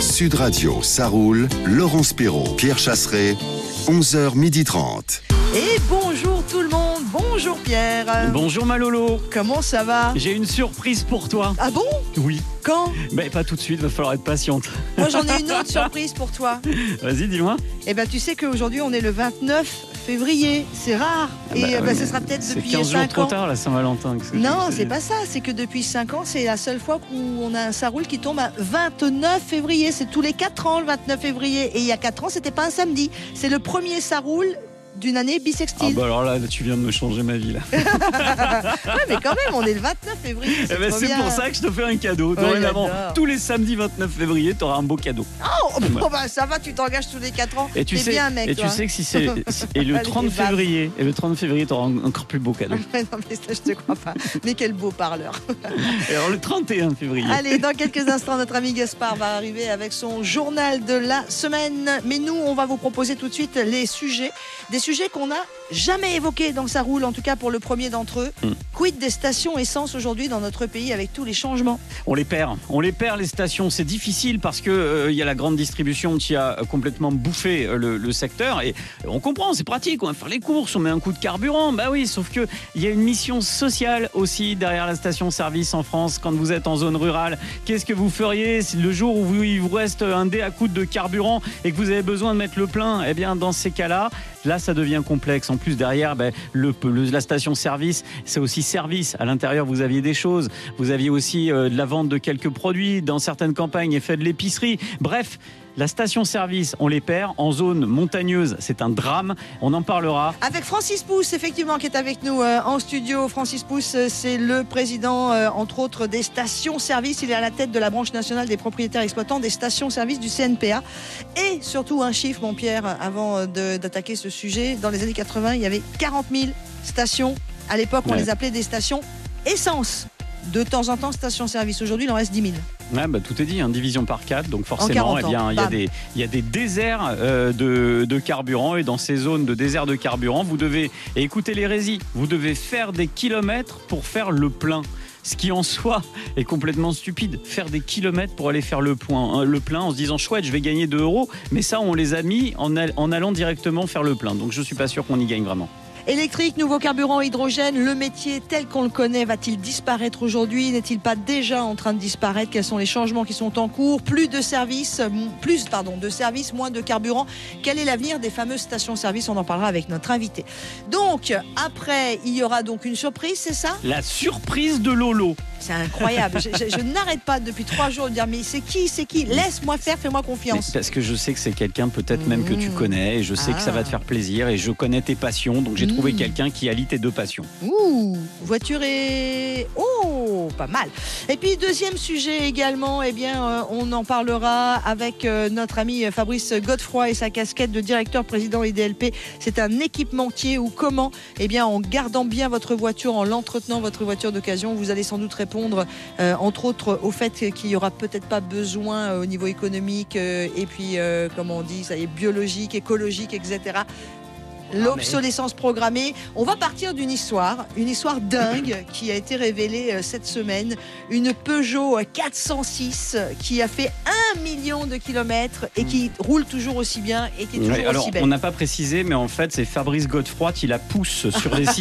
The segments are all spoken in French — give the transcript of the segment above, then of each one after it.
Sud Radio, ça roule. Laurence Perrault, Pierre Chasseret, 11h30. Et bonjour tout le monde, bonjour Pierre. Bonjour Malolo. Comment ça va? J'ai une surprise pour toi. Ah bon? Oui. Quand? Mais pas tout de suite, va falloir être patiente. Moi j'en ai une autre surprise pour toi. Vas-y, dis-moi. Eh ben tu sais qu'aujourd'hui on est le 29 février, c'est rare. Et ce sera peut-être depuis 5 ans. C'est 15 jours trop tard la Saint-Valentin. Non, c'est pas ça, c'est que depuis 5 ans, c'est la seule fois où on a un ça roule qui tombe à 29 février. C'est tous les 4 ans le 29 février. Et il y a 4 ans, c'était pas un samedi. C'est le premier ça roule d'une année bissextile. Ah bah alors là, tu viens de me changer ma vie là. Ouais, mais quand même, on est le 29 février. C'est pour ça que je te fais un cadeau. Dorénavant, tous les samedis 29 février, tu auras un beau cadeau. Oh, bon, bah, ça va, tu t'engages tous les 4 ans. Et tu sais, bien, mec, et tu sais que si c'est et le 30 février, tu auras un encore plus beau cadeau. Non, mais ça, je te crois pas. Mais quel beau parleur. Et alors le 31 février. Allez, dans quelques instants, notre ami Gaspard va arriver avec son journal de la semaine. Mais nous, on va vous proposer tout de suite les sujets. Des sujets qu'on n'a jamais évoqués dans Ça roule, en tout cas pour le premier d'entre eux. Quid des stations essence aujourd'hui dans notre pays avec tous les changements? On les perd les stations, c'est difficile parce que y a la grande distribution qui a complètement bouffé le secteur et on comprend, c'est pratique, on va faire les courses, on met un coup de carburant, bah oui, sauf que il y a une mission sociale aussi derrière la station-service en France. Quand vous êtes en zone rurale, qu'est-ce que vous feriez si le jour où il vous reste un dé à coups de carburant et que vous avez besoin de mettre le plein? Eh bien, dans ces cas-là, ça devient complexe. En plus, derrière, la station-service, c'est aussi service. À l'intérieur, vous aviez des choses. Vous aviez aussi de la vente de quelques produits. Dans certaines campagnes, et fait de l'épicerie. Bref, la station-service, on les perd. En zone montagneuse, c'est un drame. On en parlera. Avec Francis Pousse, effectivement, qui est avec nous en studio. Francis Pousse, c'est le président, entre autres, des stations-service. Il est à la tête de la branche nationale des propriétaires exploitants des stations-service du CNPA. Et surtout, un chiffre, mon Pierre, avant d'attaquer ce sujet. Dans les années 80, il y avait 40 000 stations. À l'époque, on les appelait des stations essence. De temps en temps, station-service. Aujourd'hui, il en reste 10 000. Ouais, tout est dit, division par 4, donc forcément, il y a des déserts de carburant, et dans ces zones de désert de carburant, vous devez, et écoutez l'hérésie, vous devez faire des kilomètres pour faire le plein. Ce qui en soi est complètement stupide. Faire des kilomètres pour aller faire le plein en se disant chouette, je vais gagner 2 €, mais ça on les a mis en allant directement faire le plein. Donc je suis pas sûr qu'on y gagne vraiment. Électrique, nouveau carburant, hydrogène, le métier tel qu'on le connaît va-t-il disparaître aujourd'hui? N'est-il pas déjà en train de disparaître? Quels sont les changements qui sont en cours? Plus de services, moins de carburant. Quel est l'avenir des fameuses stations-service? On en parlera avec notre invité. Donc, après, il y aura donc une surprise, c'est ça? La surprise de Lolo. C'est incroyable. Je n'arrête pas depuis 3 jours de dire mais c'est qui? Laisse-moi faire, fais-moi confiance. Parce que je sais que c'est quelqu'un peut-être même que tu connais et je sais que ça va te faire plaisir et je connais tes passions, donc j'ai trouvé quelqu'un qui allie tes 2 passions. Voiture et... pas mal. Et puis deuxième sujet également, on en parlera avec notre ami Fabrice Godefroy et sa casquette de directeur président IDLP. C'est un équipementier ou comment? En gardant bien votre voiture, en l'entretenant, votre voiture d'occasion, vous allez sans doute répondre entre autres au fait qu'il n'y aura peut-être pas besoin au niveau économique et puis comment on dit, ça y est, biologique, écologique, etc. L'obsolescence programmée. On va partir d'une histoire dingue qui a été révélée cette semaine. Une Peugeot 406 qui a fait 1 million de kilomètres et qui roule toujours aussi bien et qui est toujours aussi belle. On n'a pas précisé, mais en fait, c'est Fabrice Godefroy qui la pousse sur les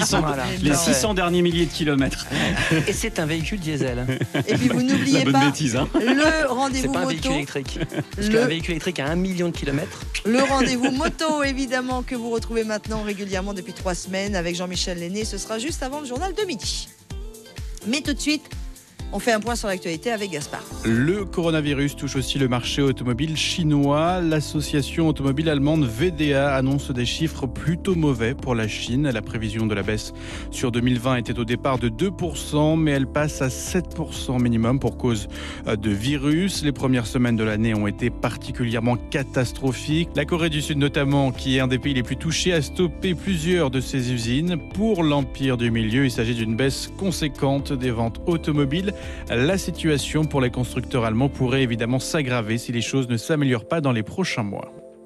600 derniers milliers de kilomètres. Et c'est un véhicule diesel. Et puis vous n'oubliez pas bêtise, le rendez-vous moto. C'est pas un véhicule électrique. Parce qu'un véhicule électrique a 1 million de kilomètres. Le rendez-vous moto, évidemment, que vous retrouvez maintenant régulièrement depuis 3 semaines avec Jean-Michel Lenné. Ce sera juste avant le journal de midi. Mais tout de suite, on fait un point sur l'actualité avec Gaspard. Le coronavirus touche aussi le marché automobile chinois. L'association automobile allemande VDA annonce des chiffres plutôt mauvais pour la Chine. La prévision de la baisse sur 2020 était au départ de 2%, mais elle passe à 7% minimum pour cause de virus. Les premières semaines de l'année ont été particulièrement catastrophiques. La Corée du Sud notamment, qui est un des pays les plus touchés, a stoppé plusieurs de ses usines. Pour l'empire du milieu, il s'agit d'une baisse conséquente des ventes automobiles. La situation pour les constructeurs allemands pourrait évidemment s'aggraver si les choses ne s'améliorent pas dans les prochains mois.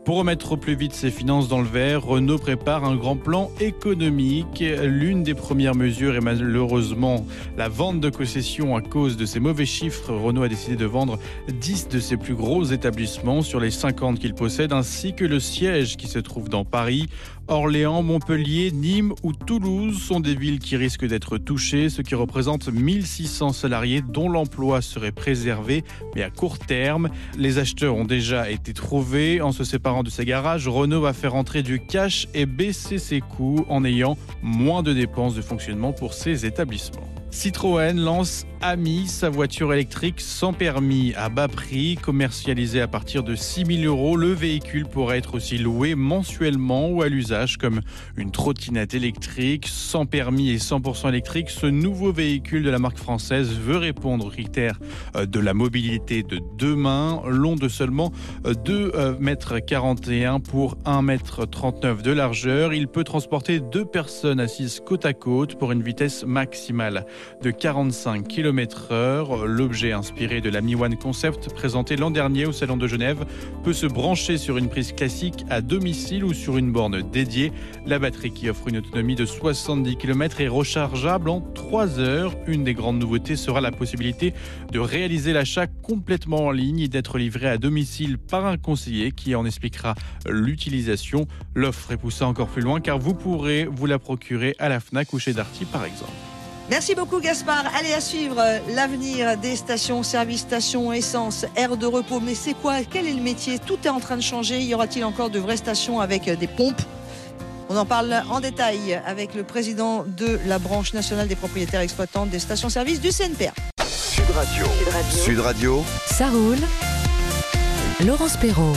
Pour remettre au plus vite ses finances dans le vert, Renault prépare un grand plan économique. L'une des premières mesures est malheureusement la vente de concessions. À cause de ces mauvais chiffres, Renault a décidé de vendre 10 de ses plus gros établissements sur les 50 qu'il possède, ainsi que le siège qui se trouve dans Paris. Orléans, Montpellier, Nîmes ou Toulouse sont des villes qui risquent d'être touchées, ce qui représente 1600 salariés dont l'emploi serait préservé, mais à court terme. Les acheteurs ont déjà été trouvés. En se séparant de ses garages, Renault va faire entrer du cash et baisser ses coûts en ayant moins de dépenses de fonctionnement pour ses établissements. Citroën lance Ami, sa voiture électrique sans permis à bas prix. Commercialisé à partir de 6 000 €, le véhicule pourra être aussi loué mensuellement ou à l'usage comme une trottinette électrique. Sans permis et 100% électrique, ce nouveau véhicule de la marque française veut répondre aux critères de la mobilité de demain. Long de seulement 2,41 m pour 1,39 m de largeur. Il peut transporter 2 personnes assises côte à côte pour une vitesse maximale de 45 km/h. L'objet inspiré de la Mi One Concept présenté l'an dernier au Salon de Genève peut se brancher sur une prise classique à domicile ou sur une borne dédiée. La batterie qui offre une autonomie de 70 km est rechargeable en 3 heures. Une des grandes nouveautés sera la possibilité de réaliser l'achat complètement en ligne et d'être livré à domicile par un conseiller qui en expliquera l'utilisation. L'offre est poussée encore plus loin car vous pourrez vous la procurer à la Fnac ou chez Darty par exemple. Merci beaucoup Gaspard. Allez, à suivre l'avenir des stations-service, stations essence, aires de repos. Mais c'est quoi? Quel est le métier? Tout est en train de changer. Y aura-t-il encore de vraies stations avec des pompes? On en parle en détail avec le président de la branche nationale des propriétaires exploitants des stations-service du CNPA. Sud Radio. Sud Radio. Ça roule. Laurence Perrault.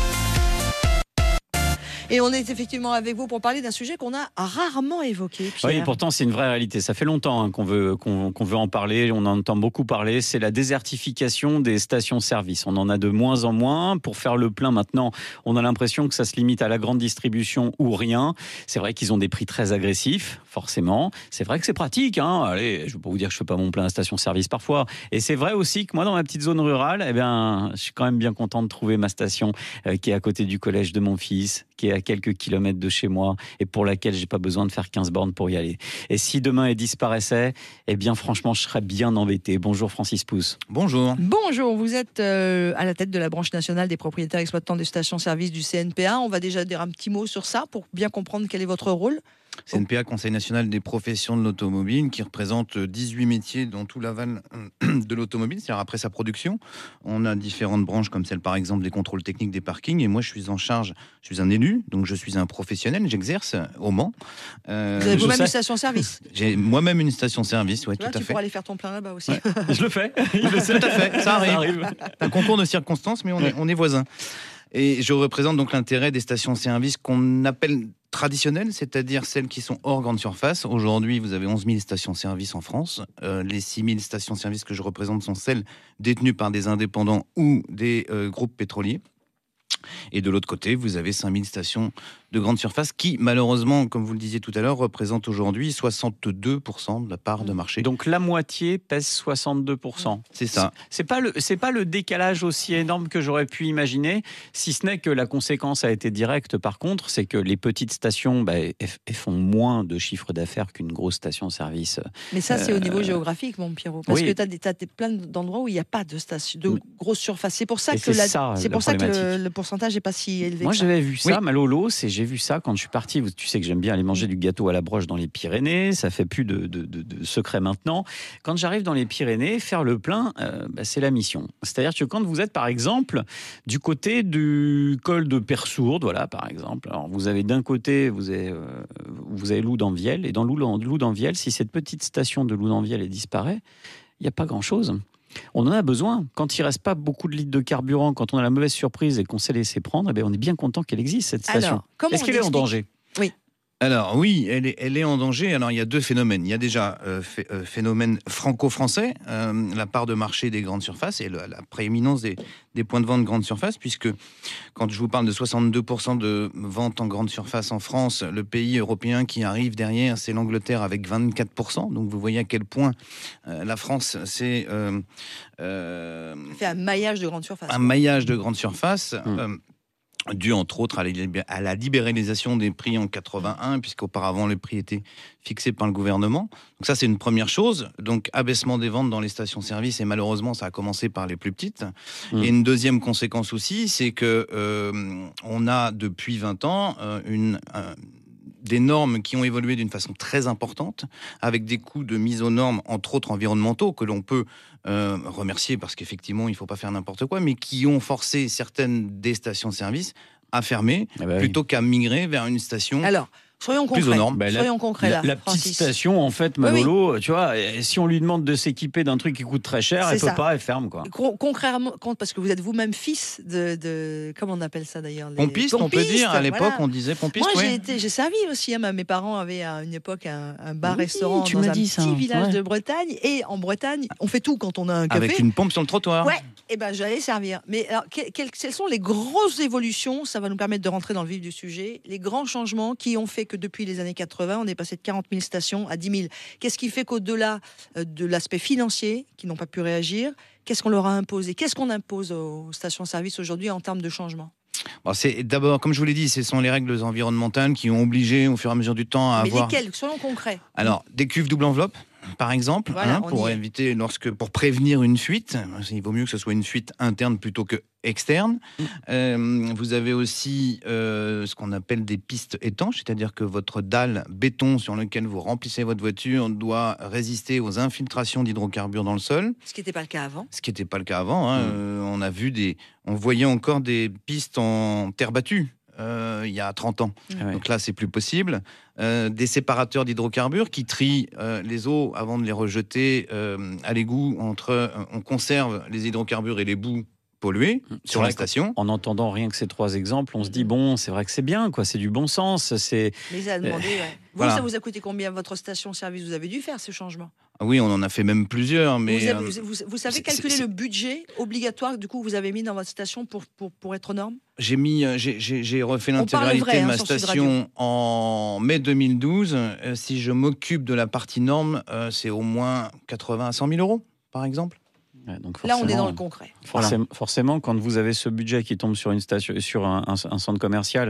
Et on est effectivement avec vous pour parler d'un sujet qu'on a rarement évoqué, Pierre. Oui, pourtant c'est une vraie réalité. Ça fait longtemps qu'on veut en parler. On en entend beaucoup parler. C'est la désertification des stations-service. On en a de moins en moins. Pour faire le plein maintenant, on a l'impression que ça se limite à la grande distribution ou rien. C'est vrai qu'ils ont des prix très agressifs, forcément. C'est vrai que c'est pratique. Allez, je ne vais pas vous dire que je ne fais pas mon plein à station-service parfois. Et c'est vrai aussi que moi, dans ma petite zone rurale, je suis quand même bien content de trouver ma station qui est à côté du collège de mon fils, qui est à quelques kilomètres de chez moi et pour laquelle j'ai pas besoin de faire 15 bornes pour y aller. Et si demain elle disparaissait, franchement, je serais bien embêté. Bonjour Francis Pousse. Bonjour. Bonjour, vous êtes à la tête de la branche nationale des propriétaires exploitants des stations-service du CNPA. On va déjà dire un petit mot sur ça pour bien comprendre quel est votre rôle. CNPA, Conseil national des professions de l'automobile, qui représente 18 métiers dans tout l'aval de l'automobile, c'est-à-dire après sa production. On a différentes branches comme celle par exemple des contrôles techniques des parkings, et moi je suis en charge, je suis un élu, donc je suis un professionnel, j'exerce au Mans. Vous avez vous-même une station-service? J'ai moi-même une station-service, oui, tout à fait. Tu pourras aller faire ton plein là-bas aussi. Ouais. Je le fais. Tout à fait, ça arrive. Un concours de circonstances, mais on est voisins. Et je représente donc l'intérêt des stations-service qu'on appelle traditionnelles, c'est-à-dire celles qui sont hors grande surface. Aujourd'hui, vous avez 11 000 stations-service en France. Les 6 000 stations-service que je représente sont celles détenues par des indépendants ou des groupes pétroliers. Et de l'autre côté, vous avez 5 000 stations de grande surface qui, malheureusement, comme vous le disiez tout à l'heure, représentent aujourd'hui 62% de la part de marché. Donc la moitié pèse 62%. C'est ça. C'est pas le décalage aussi énorme que j'aurais pu imaginer, si ce n'est que la conséquence a été directe. Par contre, c'est que les petites stations elles font moins de chiffre d'affaires qu'une grosse station-service. Mais ça, c'est au niveau géographique, mon Pierrot. Parce que tu as plein d'endroits où il n'y a pas de grosse surface. C'est pour ça que le pourcentage n'est pas si élevé. Moi, j'avais vu ça, Malolo, j'ai vu ça quand je suis parti. Tu sais que j'aime bien aller manger du gâteau à la broche dans les Pyrénées. Ça fait plus de secret maintenant. Quand j'arrive dans les Pyrénées, faire le plein, c'est la mission. C'est-à-dire que quand vous êtes, par exemple, du côté du col de Persourde, voilà, par exemple. Alors, vous avez d'un côté, vous avez Loudanvielle. Et dans Loudanvielle, si cette petite station de Loudanvielle disparaît, il n'y a pas grand-chose. On en a besoin. Quand il ne reste pas beaucoup de litres de carburant, quand on a la mauvaise surprise et qu'on s'est laissé prendre, on est bien content qu'elle existe, cette station. Est-ce qu'elle est en danger ? Oui. Alors oui, elle est en danger. Alors il y a deux phénomènes. Il y a déjà phénomène franco-français, la part de marché des grandes surfaces et la prééminence des points de vente de grandes surfaces, puisque quand je vous parle de 62% de ventes en grande surface en France, le pays européen qui arrive derrière, c'est l'Angleterre avec 24%. Donc vous voyez à quel point la France, c'est... fait un maillage de grande surface. Un maillage de grande surface. dû entre autres à la libéralisation des prix en 81, puisqu'auparavant les prix étaient fixés par le gouvernement. Donc ça, c'est une première chose. Donc abaissement des ventes dans les stations-service, et malheureusement, ça a commencé par les plus petites. Et une deuxième conséquence aussi, c'est que on a depuis 20 ans des normes qui ont évolué d'une façon très importante, avec des coûts de mise aux normes, entre autres environnementaux, que l'on peut remercier parce qu'effectivement, il ne faut pas faire n'importe quoi, mais qui ont forcé certaines des stations-service à fermer plutôt qu'à migrer vers une station. Alors, soyons concrets. Plus aux normes. Soyons concrets là. La petite Francis. station, en fait, Manolo, tu vois, si on lui demande de s'équiper d'un truc qui coûte très cher, elle peut pas, elle ferme, quoi. Concrètement, parce que vous êtes vous-même fils de comment on appelle ça d'ailleurs, pompiste, on peut dire. À l'époque, on disait pompiste. Moi, j'ai servi aussi. Mes parents avaient à une époque un bar-restaurant dans un petit village de Bretagne. Et en Bretagne, on fait tout quand on a un café. Avec une pompe sur le trottoir. Ouais. Et j'allais servir. Mais alors, quelles sont les grosses évolutions? Ça va nous permettre de rentrer dans le vif du sujet. Les grands changements qui ont fait que depuis les années 80, on est passé de 40 000 stations à 10 000. Qu'est-ce qui fait qu'au-delà de l'aspect financier, qui n'ont pas pu réagir, qu'est-ce qu'on leur a imposé? Qu'est-ce qu'on impose aux stations-service aujourd'hui en termes de changement? C'est d'abord, comme je vous l'ai dit, ce sont les règles environnementales qui ont obligé au fur et à mesure du temps à avoir... Mais lesquelles? Soyons concrets. Alors, des cuves double enveloppe, par exemple, pour prévenir une fuite. Il vaut mieux que ce soit une fuite interne plutôt que externe. Vous avez aussi ce qu'on appelle des pistes étanches, c'est-à-dire que votre dalle béton sur lequel vous remplissez votre voiture doit résister aux infiltrations d'hydrocarbures dans le sol. Ce qui n'était pas le cas avant. On voyait encore des pistes en terre battue. Il y a 30 ans. Donc là, c'est plus possible. Des séparateurs d'hydrocarbures qui trient les eaux avant de les rejeter à l'égout. On conserve les hydrocarbures et les boues pollués sur la station. En entendant rien que ces 3 exemples, on se dit c'est vrai que c'est bien, quoi. C'est du bon sens. Mais ça a demandé, ça vous a coûté combien votre station-service? Vous avez dû faire ce changement? Oui, on en a fait même plusieurs. Mais vous savez calculer le budget obligatoire du coup vous avez mis dans votre station pour être aux normes? J'ai refait l'intégralité de ma station en mai 2012. Si je m'occupe de la partie norme, c'est au moins 80 à 100 000 euros, par exemple. Ouais, donc là, on est dans le concret. Forcément, quand vous avez ce budget qui tombe sur une station, sur un centre commercial,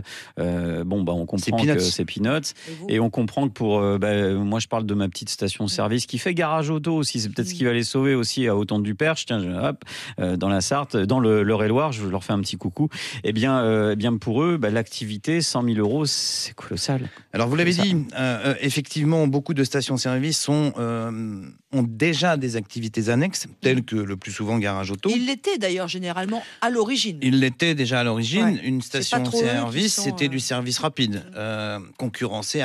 on comprend que c'est peanuts. Et on comprend que pour, moi, je parle de ma petite station-service qui fait garage auto aussi. C'est peut-être ce qui va les sauver aussi à Auton-du-Perche. Tiens, dans la Sarthe, dans l'Eure-et-Loire, je leur fais un petit coucou. Eh bien, pour eux, l'activité, 100 000 euros, c'est colossal. Alors, vous l'avez dit, effectivement, beaucoup de stations-service ont déjà des activités annexes, telles que le plus souvent garage auto. Il l'était d'ailleurs généralement à l'origine. Il l'était déjà à l'origine. Ouais. Une station-service, c'était du service rapide, concurrencé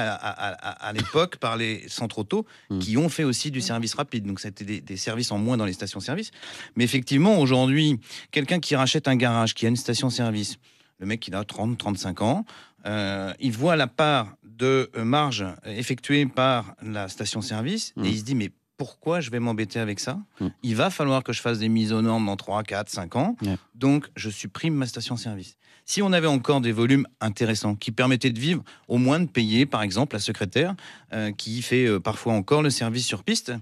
à l'époque par les centres auto, qui ont fait aussi du service rapide. Donc c'était des services en moins dans les stations-service. Mais effectivement, aujourd'hui, quelqu'un qui rachète un garage, qui a une station-service, le mec il a 30-35 ans, il voit la part de marge effectuée par la station-service et il se dit mais pourquoi je vais m'embêter avec ça? Il va falloir que je fasse des mises aux normes dans 3, 4, 5 ans. Donc, je supprime ma station-service. Si on avait encore des volumes intéressants qui permettaient de vivre, au moins de payer, par exemple, la secrétaire qui fait parfois encore le service sur piste,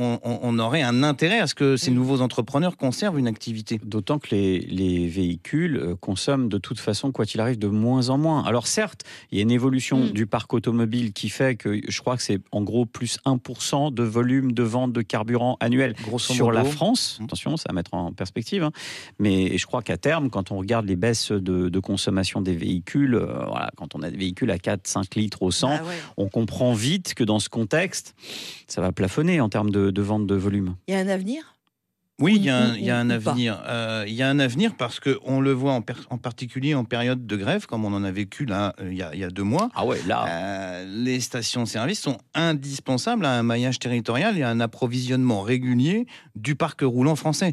on aurait un intérêt à ce que ces nouveaux entrepreneurs conservent une activité. D'autant que les véhicules consomment de toute façon, quoi qu'il arrive, de moins en moins. Alors certes, il y a une évolution du parc automobile qui fait que je crois que c'est en gros plus 1% de volume de vente de carburant annuel sur la France. Attention, ça va mettre en perspective. Mais je crois qu'à terme, quand on regarde les baisses de consommation des véhicules, quand on a des véhicules à 4-5 litres au 100, on comprend vite que dans ce contexte, ça va plafonner en termes de vente de volume. Il y a un avenir ? Oui, il y a un avenir. Il y a un avenir parce qu'on le voit en particulier en période de grève, comme on en a vécu là il y a 2 mois. Ah ouais, là. Les stations-service sont indispensables à un maillage territorial et à un approvisionnement régulier du parc roulant français.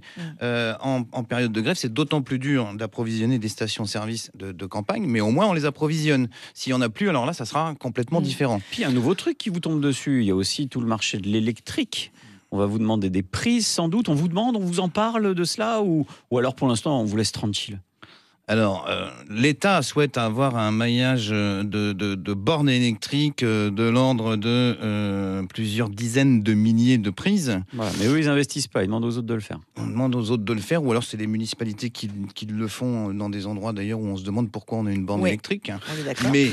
En période de grève, c'est d'autant plus dur d'approvisionner des stations-service de campagne, mais au moins on les approvisionne. S'il n'y en a plus, alors là, ça sera complètement différent. Puis un nouveau truc qui vous tombe dessus, il y a aussi tout le marché de l'électrique. On va vous demander des prises, sans doute. On vous en parle de cela ou alors pour l'instant, on vous laisse tranquille? Alors, l'État souhaite avoir un maillage de bornes électriques de l'ordre de plusieurs dizaines de milliers de prises. Voilà. Mais eux, ils n'investissent pas, ils demandent aux autres de le faire. On demande aux autres de le faire, ou alors c'est les municipalités qui le font dans des endroits d'ailleurs où on se demande pourquoi on a une borne électrique. On est d'accord. Mais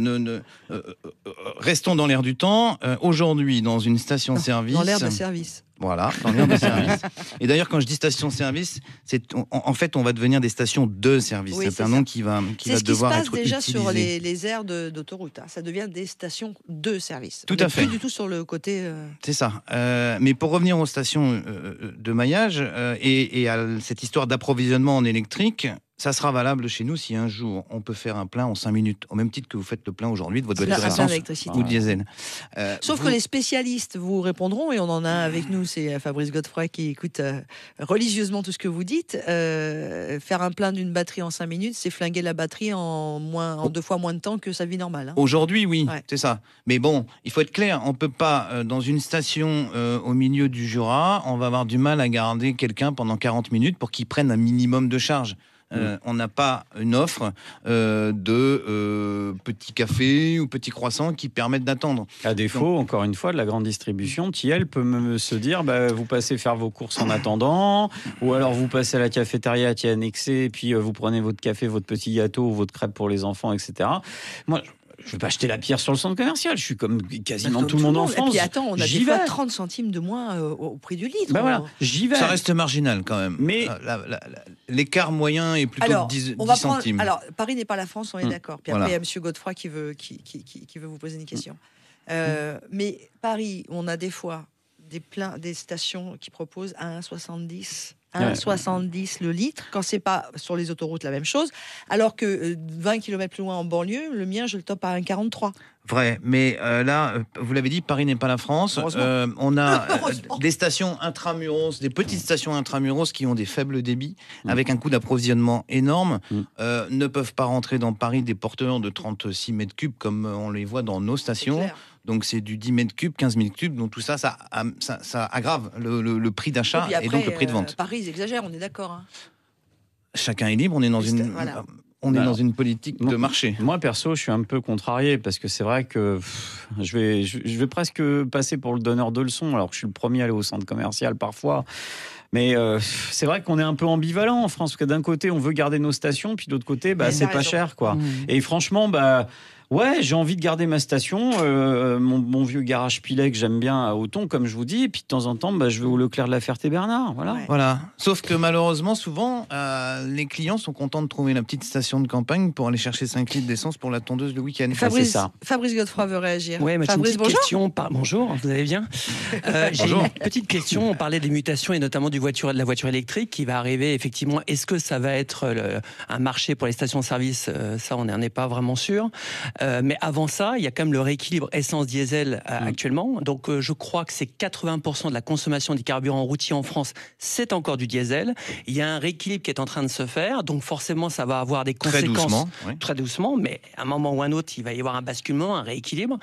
restons dans l'air du temps. Aujourd'hui, dans une station-service... Dans l'air de service. Voilà, dans l'air de service. Et d'ailleurs, quand je dis station-service, en fait, on va devenir des stations de service. Oui, c'est un nom qui va devoir être utilisé. C'est ce qui se passe déjà sur les aires d'autoroute. Ça devient des stations de service. Tout à fait. Plus du tout sur le côté... C'est ça. Mais pour revenir aux stations de maillage et à cette histoire d'approvisionnement en électrique, ça sera valable chez nous si un jour on peut faire un plein en 5 minutes, au même titre que vous faites le plein aujourd'hui de votre voiture essence ou diesel. Sauf que les spécialistes vous répondront, et on en a avec nous, c'est Fabrice Godefroy qui écoute religieusement tout ce que vous dites. Faire un plein d'une batterie en 5 minutes, c'est flinguer la batterie en 2 fois moins de temps que sa vie normale. Hein. Aujourd'hui, oui, c'est ça. Mais bon, il faut être clair, on ne peut pas, dans une station au milieu du Jura, on va avoir du mal à garder quelqu'un pendant 40 minutes pour qu'il prenne un minimum de charge. On n'a pas une offre de petits cafés ou petits croissants qui permettent d'attendre. À défaut, encore une fois, de la grande distribution, qui elle peut se dire vous passez faire vos courses en attendant, ou alors vous passez à la cafétéria qui est annexée, et puis vous prenez votre café, votre petit gâteau, votre crêpe pour les enfants, etc. Moi, je ne vais pas jeter la pierre sur le centre commercial. Je suis comme quasiment tout le monde en France. Et puis attends, on a des fois 30 centimes de moins au prix du litre. Voilà, j'y vais. Ça reste marginal quand même. Mais l'écart moyen est plutôt de 10 centimes. Alors, Paris n'est pas la France, on est d'accord. Puis après, il y a M. Godefroy qui veut vous poser une question. Mais Paris, on a des fois des stations qui proposent à 1,70 1,70 le litre, quand c'est pas sur les autoroutes la même chose, alors que 20 km plus loin en banlieue, le mien je le top à 1,43. Vrai, mais là, vous l'avez dit, Paris n'est pas la France. On a des stations intramuros, des petites stations intramuros qui ont des faibles débits, avec un coût d'approvisionnement énorme, ne peuvent pas rentrer dans Paris des porteurs de 36 mètres cubes comme on les voit dans nos stations. Donc c'est du 10 mètres cubes, 15 000 cubes, donc tout ça aggrave le prix d'achat et donc le prix de vente. Paris, ils exagèrent, on est d'accord. Hein. Chacun est libre, on est dans dans une politique de marché. Moi, perso, je suis un peu contrarié parce que c'est vrai que je vais presque passer pour le donneur de leçons, alors que je suis le premier à aller au centre commercial parfois. Mais c'est vrai qu'on est un peu ambivalent en France, parce que d'un côté, on veut garder nos stations, puis de l'autre côté, c'est pas cher, quoi. Et franchement, ouais, j'ai envie de garder ma station, mon vieux garage Pilet que j'aime bien à Auton, comme je vous dis, et puis de temps en temps, je vais au Leclerc de la Ferté-Bernard, voilà. Sauf que malheureusement, souvent, les clients sont contents de trouver la petite station de campagne pour aller chercher 5 litres d'essence pour la tondeuse le week-end. Fabrice Godefroy veut réagir. Oui, Fabrice, bonjour. Bonjour, vous allez bien. J'ai une petite question, on parlait des mutations et notamment de la voiture électrique qui va arriver, effectivement. Est-ce que ça va être un marché pour les stations-service? Ça, on n'en est pas vraiment sûr. Mais avant ça, il y a quand même le rééquilibre essence-diesel actuellement. Donc, je crois que c'est 80% de la consommation des carburants routiers en France, c'est encore du diesel. Il y a un rééquilibre qui est en train de se faire. Donc, forcément, ça va avoir des conséquences très doucement. Mais à un moment ou à un autre, il va y avoir un basculement, un rééquilibre.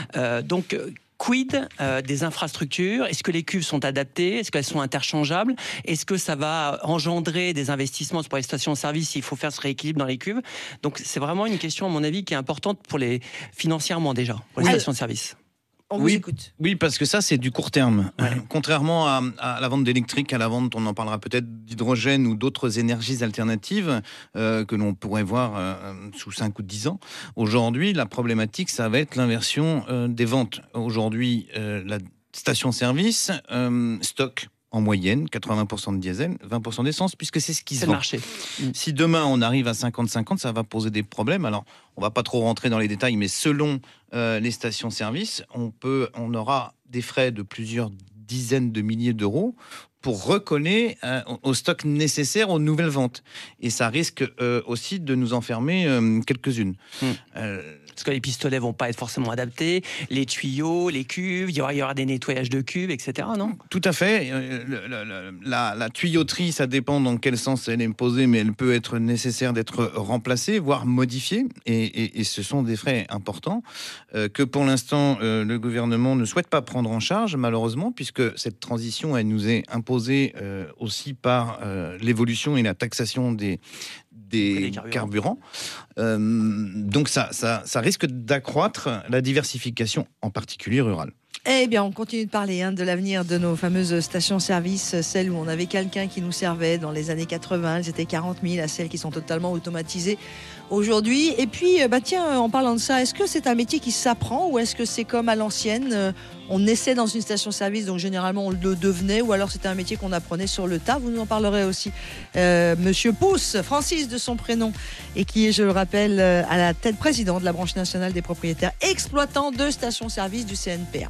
Quid des infrastructures? Est-ce que les cuves sont adaptées? Est-ce qu'elles sont interchangeables? Est-ce que ça va engendrer des investissements pour les stations-service? Il faut faire ce rééquilibre dans les cuves. Donc c'est vraiment une question, à mon avis, qui est importante financièrement déjà, pour les stations-service. On vous écoute. Oui, parce que ça, c'est du court terme. Contrairement à la vente d'électrique, à la vente, on en parlera peut-être, d'hydrogène ou d'autres énergies alternatives que l'on pourrait voir sous 5 ou 10 ans. Aujourd'hui, la problématique, ça va être l'inversion des ventes. Aujourd'hui, la station-service stocke en moyenne 80% de diesel, 20% d'essence, puisque c'est ce qui se vend. Marché. Si demain on arrive à 50-50, ça va poser des problèmes. Alors, on va pas trop rentrer dans les détails, mais selon les stations-service, on aura des frais de plusieurs dizaines de milliers d'euros pour recoller au stock nécessaire aux nouvelles ventes. Et ça risque aussi de nous enfermer quelques-unes. Parce que les pistolets vont pas être forcément adaptés, les tuyaux, les cuves, il y aura des nettoyages de cuves, etc., non? Tout à fait. La tuyauterie, ça dépend dans quel sens elle est posée, mais elle peut être nécessaire d'être remplacée, voire modifiée. Et ce sont des frais importants que pour l'instant, le gouvernement ne souhaite pas prendre en charge, malheureusement, puisque cette transition, elle nous est imposée aussi par l'évolution et la taxation des des carburants. Donc ça risque d'accroître la diversification, en particulier rurale. Eh bien, on continue de parler de l'avenir de nos fameuses stations-service, celles où on avait quelqu'un qui nous servait dans les années 80. Elles étaient 40 000 à celles qui sont totalement automatisées aujourd'hui. Et puis, tiens, en parlant de ça, est-ce que c'est un métier qui s'apprend ou est-ce que c'est comme à l'ancienne, on naissait dans une station-service, donc généralement on le devenait, ou alors c'était un métier qu'on apprenait sur le tas? Vous nous en parlerez aussi. Monsieur Pousse, Francis de son prénom, et qui est, je le rappelle, à la tête président de la branche nationale des propriétaires exploitants de stations-service du CNPA.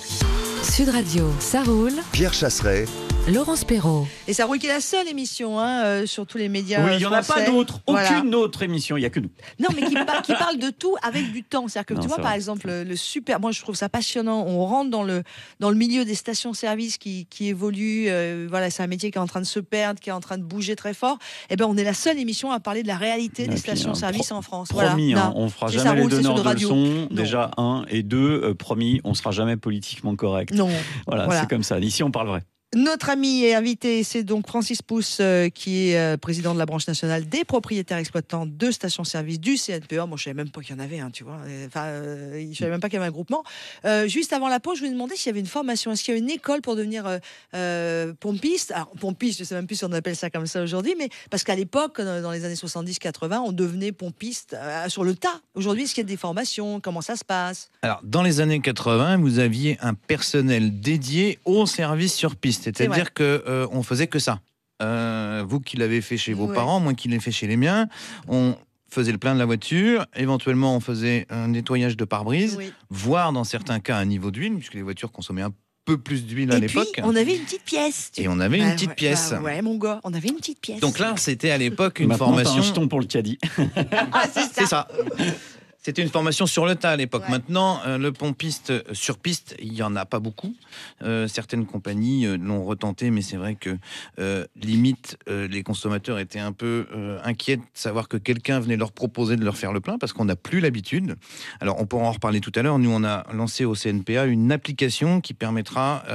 Sud Radio, ça roule. Pierre Chasseret, Laurence Perrault. Et ça roule qui est la seule émission sur tous les médias. Oui, il n'y en a français. pas d'autres. Voilà. Aucune autre émission, il n'y a que nous. Non, mais qui parle de tout avec du temps. C'est-à-dire que Non, tu vois, c'est par vrai. exemple, le super. Moi, je trouve ça passionnant. On rentre dans le milieu des stations-service qui évoluent. Voilà, c'est un métier qui est en train de se perdre, qui est en train de bouger très fort. Eh ben, on est la seule émission à parler de la réalité des stations-service en France. Promis, voilà. on fera Si ça jamais les roule, c'est sur donneurs de de radio. leçons. Non. Déjà, 1 et 2, promis, on sera jamais politiquement correct. Non. Voilà, c'est comme ça. Ici, on parle vrai. Notre ami et invité, c'est donc Francis Pousse, qui est président de la branche nationale des propriétaires exploitants de stations-service du CNPA. Moi, je savais même pas qu'il y en avait un, tu vois. Enfin, je savais même pas qu'il y avait un groupement. Juste avant la pause, je lui ai demandé s'il y avait une formation. Est-ce qu'il y a une école pour devenir pompiste? Alors, pompiste, je sais même plus si on appelle ça comme ça aujourd'hui, mais parce qu'à l'époque, dans les années 70-80, on devenait pompiste sur le tas. Aujourd'hui, est-ce qu'il y a des formations? Comment ça se passe? Alors, dans les années 80, vous aviez un personnel dédié au service sur piste. C'est-à-dire qu'on faisait que ça. Vous qui l'avez fait chez vos parents, moi qui l'ai fait chez les miens, on faisait le plein de la voiture, éventuellement on faisait un nettoyage de pare-brise, voire dans certains cas un niveau d'huile, puisque les voitures consommaient un peu plus d'huile à l'époque. Et puis, on avait une petite pièce. Et on avait une petite pièce. Ouais, mon gars, on avait une petite pièce. Donc là, c'était à l'époque une Maintenant, formation... t'as un jeton pour le caddie. C'est ça. C'était une formation sur le tas à l'époque. Maintenant, le pompiste sur piste, il n'y en a pas beaucoup. Certaines compagnies l'ont retenté, mais c'est vrai que limite, les consommateurs étaient un peu inquiets de savoir que quelqu'un venait leur proposer de leur faire le plein, parce qu'on n'a plus l'habitude. Alors, on pourra en reparler tout à l'heure. Nous, on a lancé au CNPA une application qui permet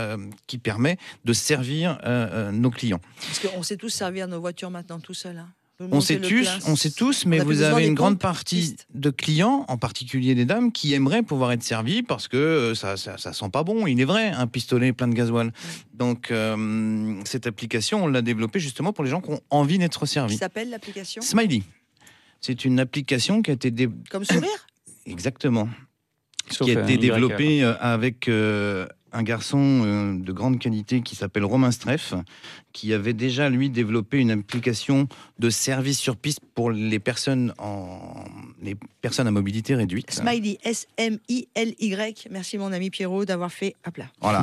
de servir nos clients. Parce qu'on sait tous servir nos voitures maintenant tout seul. On sait tous, mais vous avez une grande partie de clients, en particulier des dames, qui aimeraient pouvoir être servis parce que ça sent pas bon. Il est vrai, un pistolet plein de gasoil. Donc, cette application, on l'a développée justement pour les gens qui ont envie d'être servis. Qui s'appelle l'application Smiley. C'est une application qui a été... Comme sourire. Exactement. Qui a été développée avec... un garçon de grande qualité qui s'appelle Romain Streff, qui avait déjà, lui, développé une application de service sur piste pour les personnes à mobilité réduite. Smiley, S-M-I-L-Y. Merci, mon ami Pierrot, d'avoir fait à plat. Voilà.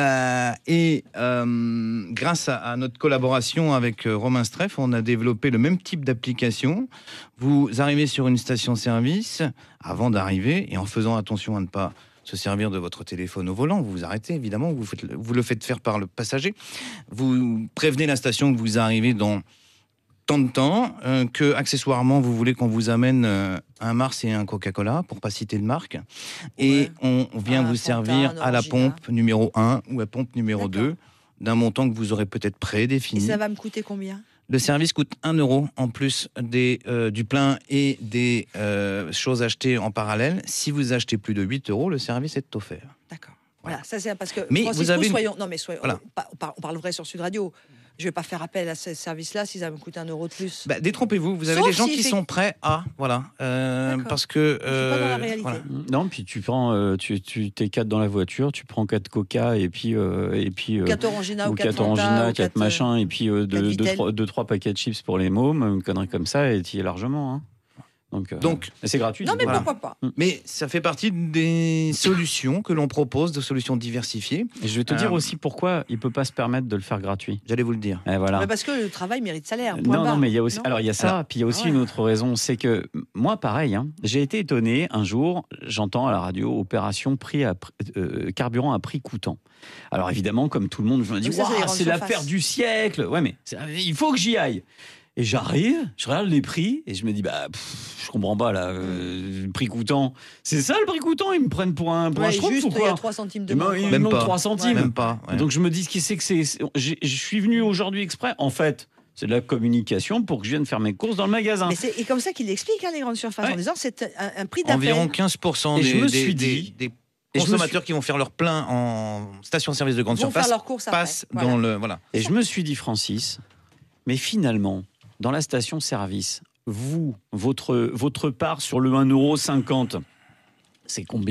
Grâce à notre collaboration avec Romain Streff, on a développé le même type d'application. Vous arrivez sur une station-service, avant d'arriver, et en faisant attention à ne pas se servir de votre téléphone au volant, vous vous arrêtez évidemment, vous le faites faire par le passager, vous prévenez la station que vous arrivez dans tant de temps, que accessoirement vous voulez qu'on vous amène un Mars et un Coca-Cola, pour pas citer de marque, et on vient vous servir à la pompe numéro 1 ou à pompe numéro 2, d'un montant que vous aurez peut-être prédéfini. Et ça va me coûter combien ? Le service coûte 1 € en plus du plein et des choses achetées en parallèle. Si vous achetez plus de 8 €, le service est offert. D'accord. Voilà, ça c'est parce que mais Francisco, vous avez soyons, voilà. on parle vrai sur Sud Radio. Je vais pas faire appel à ce service-là si ça me coûte 1 € de plus. Détrompez-vous, vous avez des gens qui sont prêts à parce que je suis pas dans la réalité. Voilà. Non, puis tu prends, tu t'es 4 dans la voiture, tu prends 4 Coca et puis 4 Orangina ou 4 Orangina, 4 machins et puis 2-3 paquets de chips pour les mômes, une connerie comme ça, et tu y es largement. Hein. Donc c'est gratuit. Non, mais pourquoi pas. Mais ça fait partie des solutions que l'on propose, de solutions diversifiées. Et je vais te dire aussi pourquoi il peut pas se permettre de le faire gratuit. J'allais vous le dire. Et voilà. Mais parce que le travail mérite salaire. Non, mais il y a aussi. Alors il y a ça, puis il y a aussi une autre raison, c'est que moi, pareil, j'ai été étonné un jour. J'entends à la radio opération carburant à prix coûtant. Alors évidemment, comme tout le monde, je me dis c'est l'affaire du siècle. Ouais, mais il faut que j'y aille. Et j'arrive, je regarde les prix et je me dis je comprends pas là, le prix coûtant. C'est ça le prix coûtant, ils me prennent pour un schtroumpf ou quoi ? Il y a 3 centimes de moins. Même pas 3 centimes. Même pas. Ouais. Donc je me dis je suis venu aujourd'hui exprès. En fait, C'est de la communication pour que je vienne faire mes courses dans le magasin. Mais c'est comme ça qu'ils l'expliquent, les grandes surfaces, en disant c'est un prix d'appel. Environ 15% Et je me suis dit... des consommateurs qui vont faire leur plein en station-service de grande surface faire leurs courses passent après. dans le... Voilà. Et je me suis dit, Francis, mais finalement, dans la station-service, votre part sur le 1,50 €, c'est combien ?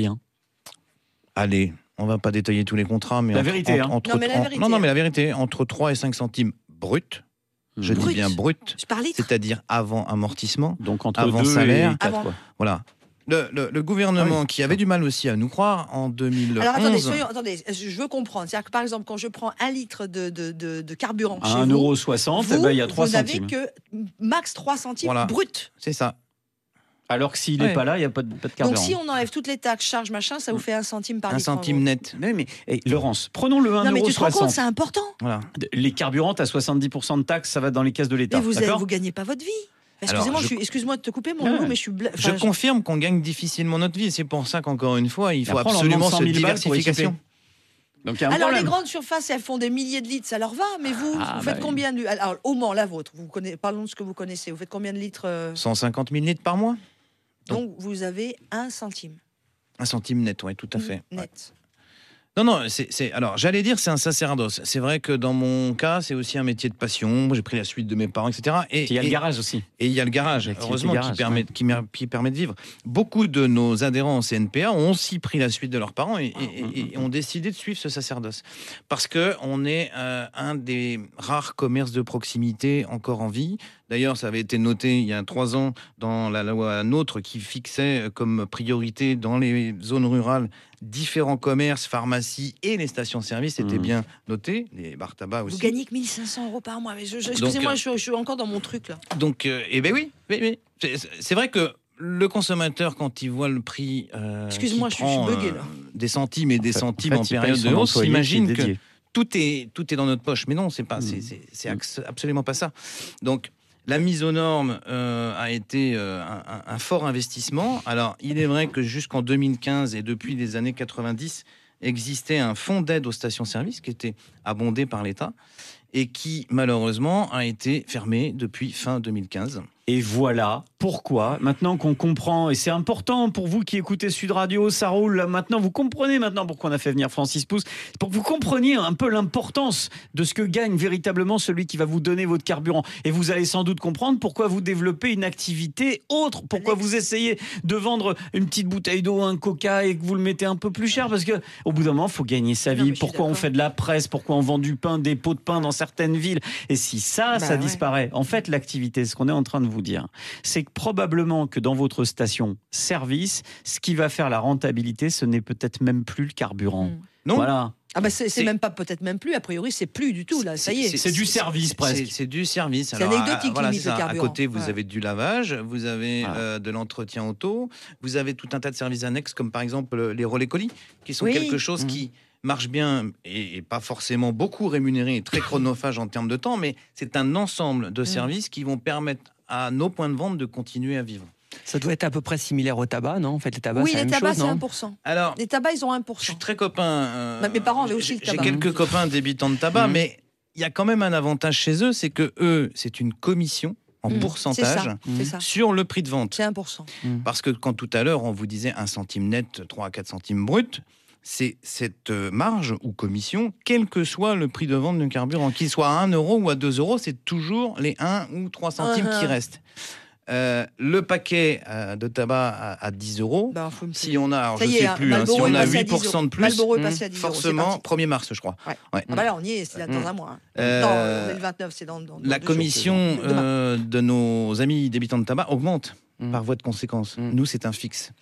Allez, on va pas détailler tous les contrats, mais la vérité, Non, mais la vérité. non, mais la vérité, entre 3 et 5 centimes brut. Je dis bien brut, Par litre. c'est-à-dire avant amortissement, donc entre avant 2 salaire. et 4, Avant. quoi. Voilà. Le gouvernement qui avait du mal aussi à nous croire en 2011. Alors attendez, je veux comprendre. C'est-à-dire que par exemple, quand je prends 1 litre de carburant À chez 1,60 €, il y a 3 vous centimes. n'avez que max 3 centimes brut. C'est ça. Alors que s'il n'est pas là, il n'y a pas de carburant. Donc si on enlève toutes les taxes, charges, machin, ça vous fait 1 centime par 1 litre. centime net. Mais Laurence, prenons le 1,60 €. Non mais tu te rends compte, c'est important. Voilà. Les carburants, à 70% de taxes, ça va dans les caisses de l'État. Mais vous d'accord gagnez pas votre vie. Alors, Excuse-moi de te couper, mon loulou, mais je suis... Je confirme qu'on gagne difficilement notre vie. C'est pour ça qu'encore une fois, il faut après, on leur absolument demande 100 000 cette balles pour diversification. Donc il y a un Alors problème. les grandes surfaces, elles font des milliers de litres, ça leur va, mais vous faites combien de... Alors au Mans, la vôtre, parlons de ce que vous connaissez, vous faites combien de litres 150 000 litres par mois. Donc vous avez 1 centime. 1 centime net, oui, tout à fait. Net. Non, alors j'allais dire c'est un sacerdoce. C'est vrai que dans mon cas, c'est aussi un métier de passion. Moi, j'ai pris la suite de mes parents, etc. Et il y a le garage aussi. Et il y a le garage, heureusement, garage, qui permet de vivre. Beaucoup de nos adhérents en CNPA ont aussi pris la suite de leurs parents et ont décidé de suivre ce sacerdoce. Parce qu'on est un des rares commerces de proximité encore en vie. D'ailleurs, ça avait été noté il y a 3 ans dans la loi NOTRe qui fixait comme priorité dans les zones rurales différents commerces, pharmacies et les stations-service. C'était bien noté, les bars tabac aussi. Vous gagnez que 1 500 € par mois. Mais excusez-moi, je suis encore dans mon truc là. Donc, oui. C'est vrai que le consommateur, quand il voit le prix excuse-moi, je suis bugué là. des centimes et des centimes en période de hausse, s'imagine que tout est dans notre poche. Mais non, c'est absolument pas ça. Donc, la mise aux normes a été un fort investissement. Alors, il est vrai que jusqu'en 2015 et depuis les années 90, existait un fonds d'aide aux stations-service qui était abondé par l'État et qui, malheureusement, a été fermé depuis fin 2015. Et voilà pourquoi, maintenant qu'on comprend, et c'est important pour vous qui écoutez Sud Radio, ça roule, là, maintenant vous comprenez maintenant pourquoi on a fait venir Francis Pousse, pour que vous compreniez un peu l'importance de ce que gagne véritablement celui qui va vous donner votre carburant. Et vous allez sans doute comprendre pourquoi vous développez une activité autre, pourquoi vous essayez de vendre une petite bouteille d'eau, un coca et que vous le mettez un peu plus cher, parce que au bout d'un moment, il faut gagner sa vie. Pourquoi on fait de la presse, pourquoi on vend du pain, des pots de pain dans certaines villes. Et si ça disparaît, en fait, l'activité, ce qu'on est en train de vous dire, c'est que probablement que dans votre station-service, ce qui va faire la rentabilité, ce n'est peut-être même plus le carburant. Non. Voilà. Ah bah c'est même pas, peut-être même plus, a priori c'est plus du tout là, ça y est. C'est du service presque. C'est du service. C'est anecdotique limite le carburant. À côté vous avez du lavage, vous avez de l'entretien auto, vous avez tout un tas de services annexes comme par exemple les relais colis, qui sont quelque chose qui marche bien et pas forcément beaucoup rémunéré et très chronophage en termes de temps, mais c'est un ensemble de services qui vont permettre à nos points de vente de continuer à vivre. Ça doit être à peu près similaire au tabac, non? En fait, les tabacs, oui, c'est la les même tabacs, chose, c'est 1%. Alors, les tabacs, ils ont 1%. Je suis très copain. Mes parents avaient aussi le tabac. J'ai quelques copains débitants de tabac, mais il y a quand même un avantage chez eux, c'est que eux, c'est une commission en pourcentage sur le prix de vente. C'est 1%. Parce que quand tout à l'heure, on vous disait 1 centime net, 3 à 4 centimes brut, c'est cette marge ou commission, quel que soit le prix de vente d'un carburant, qu'il soit à 1 € ou à 2 €, c'est toujours les 1 ou 3 centimes qui restent. Le paquet de tabac à 10 €, si on a, alors je ne sais plus, si on a 8% de plus, forcément, 1er mars, je crois. Ouais. Ah bah là, on y est, c'est dans un mois. Non, on est le 29, c'est dans la commission de nos amis débitants de tabac augmente par voie de conséquence. Nous, c'est un fixe.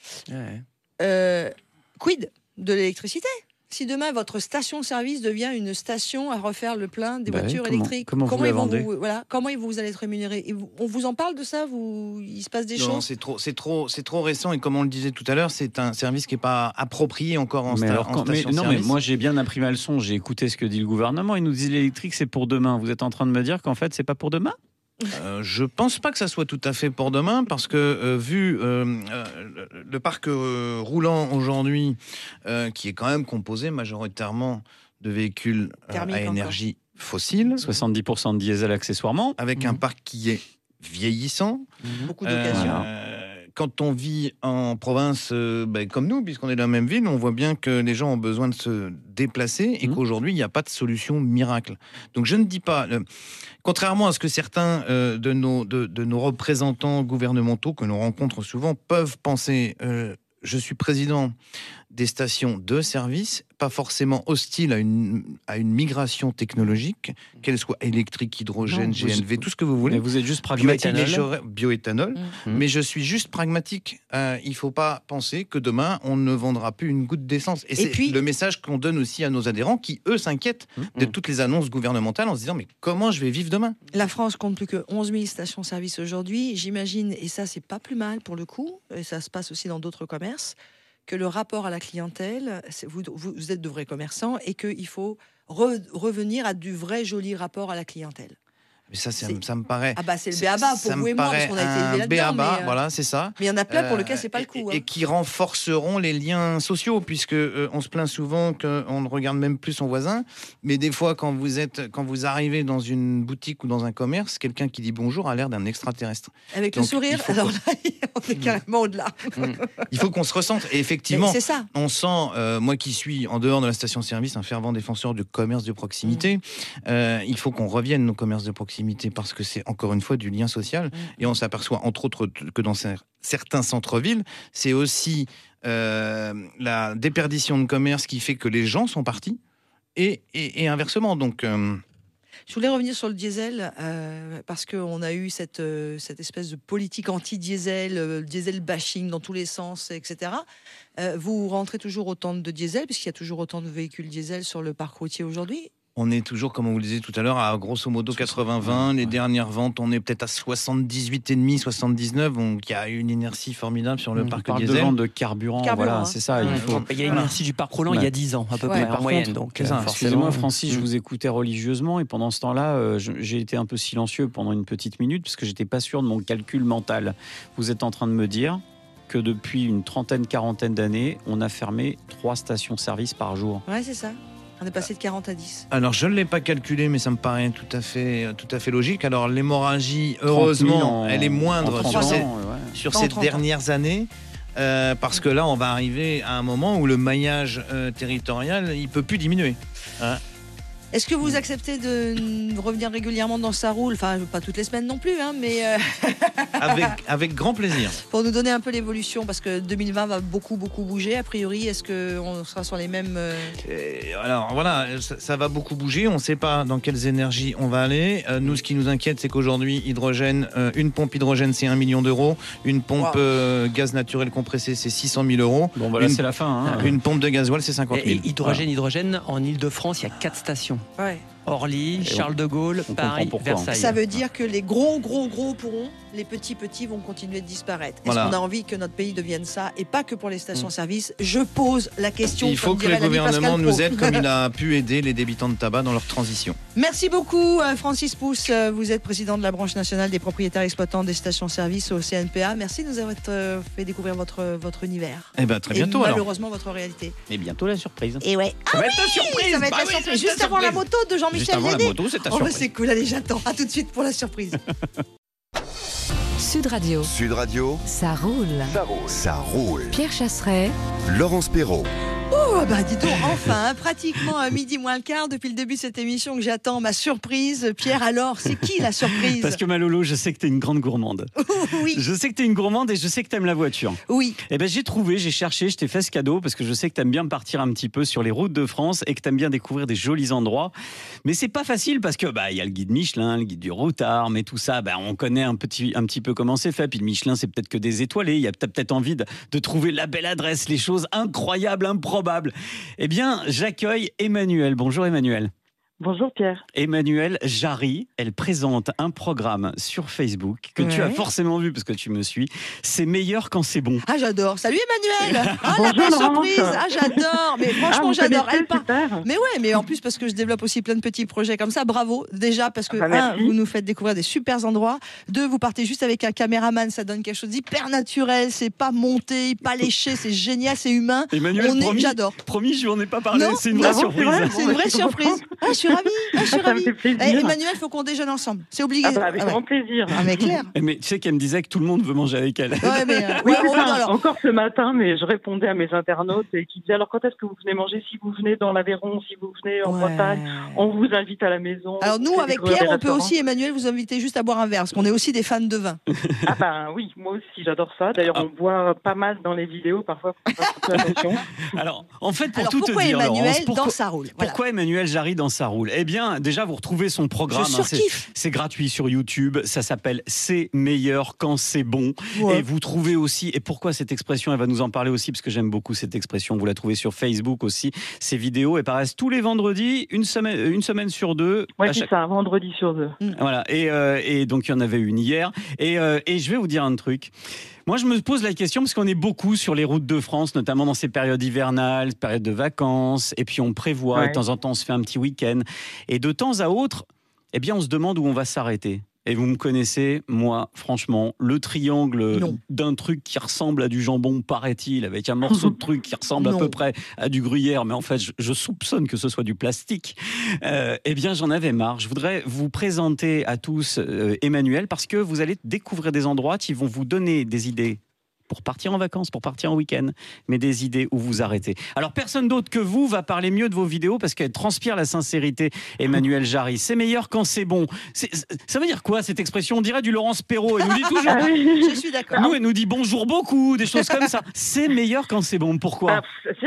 Quid de l'électricité? Si demain votre station-service devient une station à refaire le plein des voitures électriques, comment vous allez être rémunéré? On vous en parle de ça? Il se passe des choses? C'est trop récent et comme on le disait tout à l'heure, c'est un service qui n'est pas approprié encore en station-service. Non, mais moi j'ai bien appris ma leçon. J'ai écouté ce que dit le gouvernement. Il nous dit l'électrique c'est pour demain. Vous êtes en train de me dire qu'en fait c'est pas pour demain? Je pense pas que ça soit tout à fait pour demain parce que vu le parc roulant aujourd'hui qui est quand même composé majoritairement de véhicules à énergie fossiles, 70% de diesel accessoirement. avec un parc qui est vieillissant. Beaucoup d'occasions. Quand on vit en province comme nous, puisqu'on est dans la même ville, on voit bien que les gens ont besoin de se déplacer et qu'aujourd'hui, il n'y a pas de solution miracle. Donc je ne dis pas, contrairement à ce que certains de nos représentants gouvernementaux que l'on rencontre souvent peuvent penser, je suis président des stations de service, pas forcément hostile à une migration technologique, qu'elle soit électrique, hydrogène, GNV, tout ce que vous voulez. Mais vous êtes juste pragmatique. Bioéthanol. Mais je suis juste pragmatique. Il ne faut pas penser que demain, on ne vendra plus une goutte d'essence. Et c'est le message qu'on donne aussi à nos adhérents qui, eux, s'inquiètent de toutes les annonces gouvernementales en se disant mais comment je vais vivre demain ? La France compte plus que 11 000 stations-service aujourd'hui. J'imagine, et ça, c'est pas plus mal pour le coup, et ça se passe aussi dans d'autres commerces, que le rapport à la clientèle, vous êtes de vrais commerçants, et qu'il faut revenir à du vrai joli rapport à la clientèle. Mais ça me paraît... Ah bah c'est le béaba pour vous et moi, parce qu'on a été élevés là-dedans. Béaba, voilà, c'est ça. Mais il y en a plein pour lequel c'est pas le coup. Et qui renforceront les liens sociaux, puisque on se plaint souvent qu'on ne regarde même plus son voisin. Mais des fois, quand vous arrivez dans une boutique ou dans un commerce, quelqu'un qui dit bonjour a l'air d'un extraterrestre. Avec le sourire, alors là, on est carrément au-delà. Il faut qu'on se ressente. Et effectivement, c'est ça. On sent, moi qui suis en dehors de la station-service, un fervent défenseur du commerce de proximité, il faut qu'on revienne nos commerces de proximité, parce que c'est encore une fois du lien social. Et on s'aperçoit entre autres que dans certains centres-villes, c'est aussi la déperdition de commerce qui fait que les gens sont partis et inversement. Donc je voulais revenir sur le diesel parce qu'on a eu cette espèce de politique anti-diesel, diesel bashing dans tous les sens, etc. Vous rentrez toujours autant de diesel, puisqu'il y a toujours autant de véhicules diesel sur le parc routier aujourd'hui. On est toujours, comme on vous le disait tout à l'heure, à grosso modo 80-20. Les dernières ventes, on est peut-être à 78,5, 79. Donc il y a une inertie formidable sur le parc diesel. De vente de carburant, voilà, c'est ça. Il y a l'inertie du parc roulant il y a 10 ans, à peu près, en moyenne. Donc, excusez-moi, Francis, je vous écoutais religieusement et pendant ce temps-là, j'ai été un peu silencieux pendant une petite minute parce que j'étais pas sûr de mon calcul mental. Vous êtes en train de me dire que depuis une quarantaine d'années, on a fermé 3 stations-service par jour. Ouais, c'est ça. On est passé de 40 à 10. Alors, je ne l'ai pas calculé, mais ça me paraît tout à fait logique. Alors, l'hémorragie, heureusement, elle est moindre sur ces dernières années. Parce que là, on va arriver à un moment où le maillage territorial, il ne peut plus diminuer. Est-ce que vous acceptez de revenir régulièrement dans Ça roule ? Enfin, pas toutes les semaines non plus, hein, mais... avec grand plaisir. Pour nous donner un peu l'évolution, parce que 2020 va beaucoup bouger, a priori. Est-ce qu'on sera sur les mêmes... Alors voilà, ça va beaucoup bouger. On ne sait pas dans quelles énergies on va aller. Nous, ce qui nous inquiète, c'est qu'aujourd'hui, hydrogène, une pompe hydrogène, c'est 1 million d'euros. Une pompe gaz naturel compressé, c'est 600 000 euros. Bon, voilà, c'est la fin. Une pompe de gasoil, c'est 50 000. Et hydrogène, en Ile-de-France, il y a 4 stations. Ouais. Orly, Charles de Gaulle, Paris, Versailles. Ça veut dire que les gros pourront, les petits vont continuer de disparaître. Est-ce qu'on a envie que notre pays devienne ça, et pas que pour les stations-service ? Je pose la question. Il faut que le gouvernement nous aide comme il a pu aider les débitants de tabac dans leur transition. Merci beaucoup Francis Pousse, vous êtes président de la branche nationale des propriétaires exploitants des stations-service au CNPA. Merci de nous avoir fait découvrir votre univers. Eh ben, très bientôt. Et malheureusement votre réalité. Et bientôt la surprise. Et ouais. Ça va être la surprise. Ça va être la surprise. Juste avant la moto de Jean-Michel Juste avant la moto, c'est ta surprise. C'est cool, allez, j'attends. À tout de suite pour la surprise. Sud Radio. Sud Radio, Ça roule. ça roule. Pierre Chasseret. Laurence Perrault. Oh, bah dis donc, enfin, pratiquement à midi moins le quart depuis le début de cette émission que j'attends ma surprise. Pierre, alors, c'est qui la surprise ? Parce que ma Lolo, je sais que t'es une grande gourmande. Oui. Je sais que t'es une gourmande et je sais que t'aimes la voiture. Oui. Eh ben j'ai cherché, je t'ai fait ce cadeau parce que je sais que t'aimes bien partir un petit peu sur les routes de France et que t'aimes bien découvrir des jolis endroits. Mais c'est pas facile parce que il y a le guide Michelin, le guide du routard, mais tout ça, on connaît un petit peu comment c'est fait. Puis le Michelin, c'est peut-être que des étoilés. Il y a peut-être envie de trouver la belle adresse, les choses incroyables, improbables. Eh bien, j'accueille Emmanuelle. Bonjour Emmanuelle. Bonjour Pierre. Emmanuelle Jarry, elle présente un programme sur Facebook que tu as forcément vu parce que tu me suis. C'est meilleur quand c'est bon. Ah, j'adore. Salut Emmanuelle. Ah, la Bonjour, belle Laurence. surprise. Ah, j'adore. Mais franchement, vous j'adore. connaissez, Elle part. super. Mais ouais, mais en plus parce que je développe aussi plein de petits projets comme ça. Bravo. Déjà parce que merci. vous nous faites découvrir des super endroits. 2, vous partez juste avec un caméraman. Ça donne quelque chose d'hyper naturel. C'est pas monté, pas léché. C'est génial, c'est humain. Emmanuelle, J'adore. Promis, je n'en ai pas parlé. Non, c'est une vraie non, surprise. c'est vrai. C'est une vraie surprise. Ah, je suis suis ravie. Ça me fait plaisir. Emmanuel, il faut qu'on déjeune ensemble. C'est obligé. Avec grand plaisir. Ah, mais clair. Mais tu sais qu'elle me disait que tout le monde veut manger avec elle. Ouais, mais, Oui, c'est ça. Encore ce matin, mais je répondais à mes internautes qui disaient alors quand est-ce que vous venez manger? Si vous venez dans l'Aveyron, si vous venez en Bretagne, on vous invite à la maison. Alors nous, avec Pierre, on peut aussi, Emmanuel, vous inviter juste à boire un verre, parce qu'on est aussi des fans de vin. Ah ben oui, moi aussi, j'adore ça. D'ailleurs, on boit pas mal dans les vidéos, parfois, faut faire un peu attention. Alors, en fait, pourquoi te dire, Emmanuel Laurence, dans sa roule? Pourquoi Emmanuel Jarry dans sa roule? Eh bien, déjà, vous retrouvez son programme. C'est gratuit sur YouTube. Ça s'appelle C'est meilleur quand c'est bon. Ouais. Et vous trouvez aussi, et pourquoi cette expression, elle va nous en parler aussi, parce que j'aime beaucoup cette expression. Vous la trouvez sur Facebook aussi. Ces vidéos, elles paraissent tous les vendredis, une semaine sur deux. Oui, c'est ça, un vendredi sur deux. Voilà. Et donc, il y en avait une hier. Et je vais vous dire un truc. Moi, je me pose la question, parce qu'on est beaucoup sur les routes de France, notamment dans ces périodes hivernales, périodes de vacances, et puis on prévoit, et de temps en temps, on se fait un petit week-end. Et de temps à autre, eh bien, on se demande où on va s'arrêter. Et vous me connaissez, moi, franchement, le triangle d'un truc qui ressemble à du jambon, paraît-il, avec un morceau de truc qui ressemble à peu près à du gruyère, mais en fait, je soupçonne que ce soit du plastique. Eh bien, j'en avais marre. Je voudrais vous présenter à tous Emmanuel, parce que vous allez découvrir des endroits qui vont vous donner des idées pour partir en vacances, pour partir en week-end, mais des idées où vous arrêtez. Alors, personne d'autre que vous va parler mieux de vos vidéos parce qu'elle transpire la sincérité. Emmanuel Jarry, c'est meilleur quand c'est bon. Ça veut dire quoi, cette expression? On dirait du Laurence Perrault. Elle nous dit toujours... Je suis d'accord. Nous, elle nous dit bonjour beaucoup, des choses comme ça. C'est meilleur quand c'est bon. Pourquoi?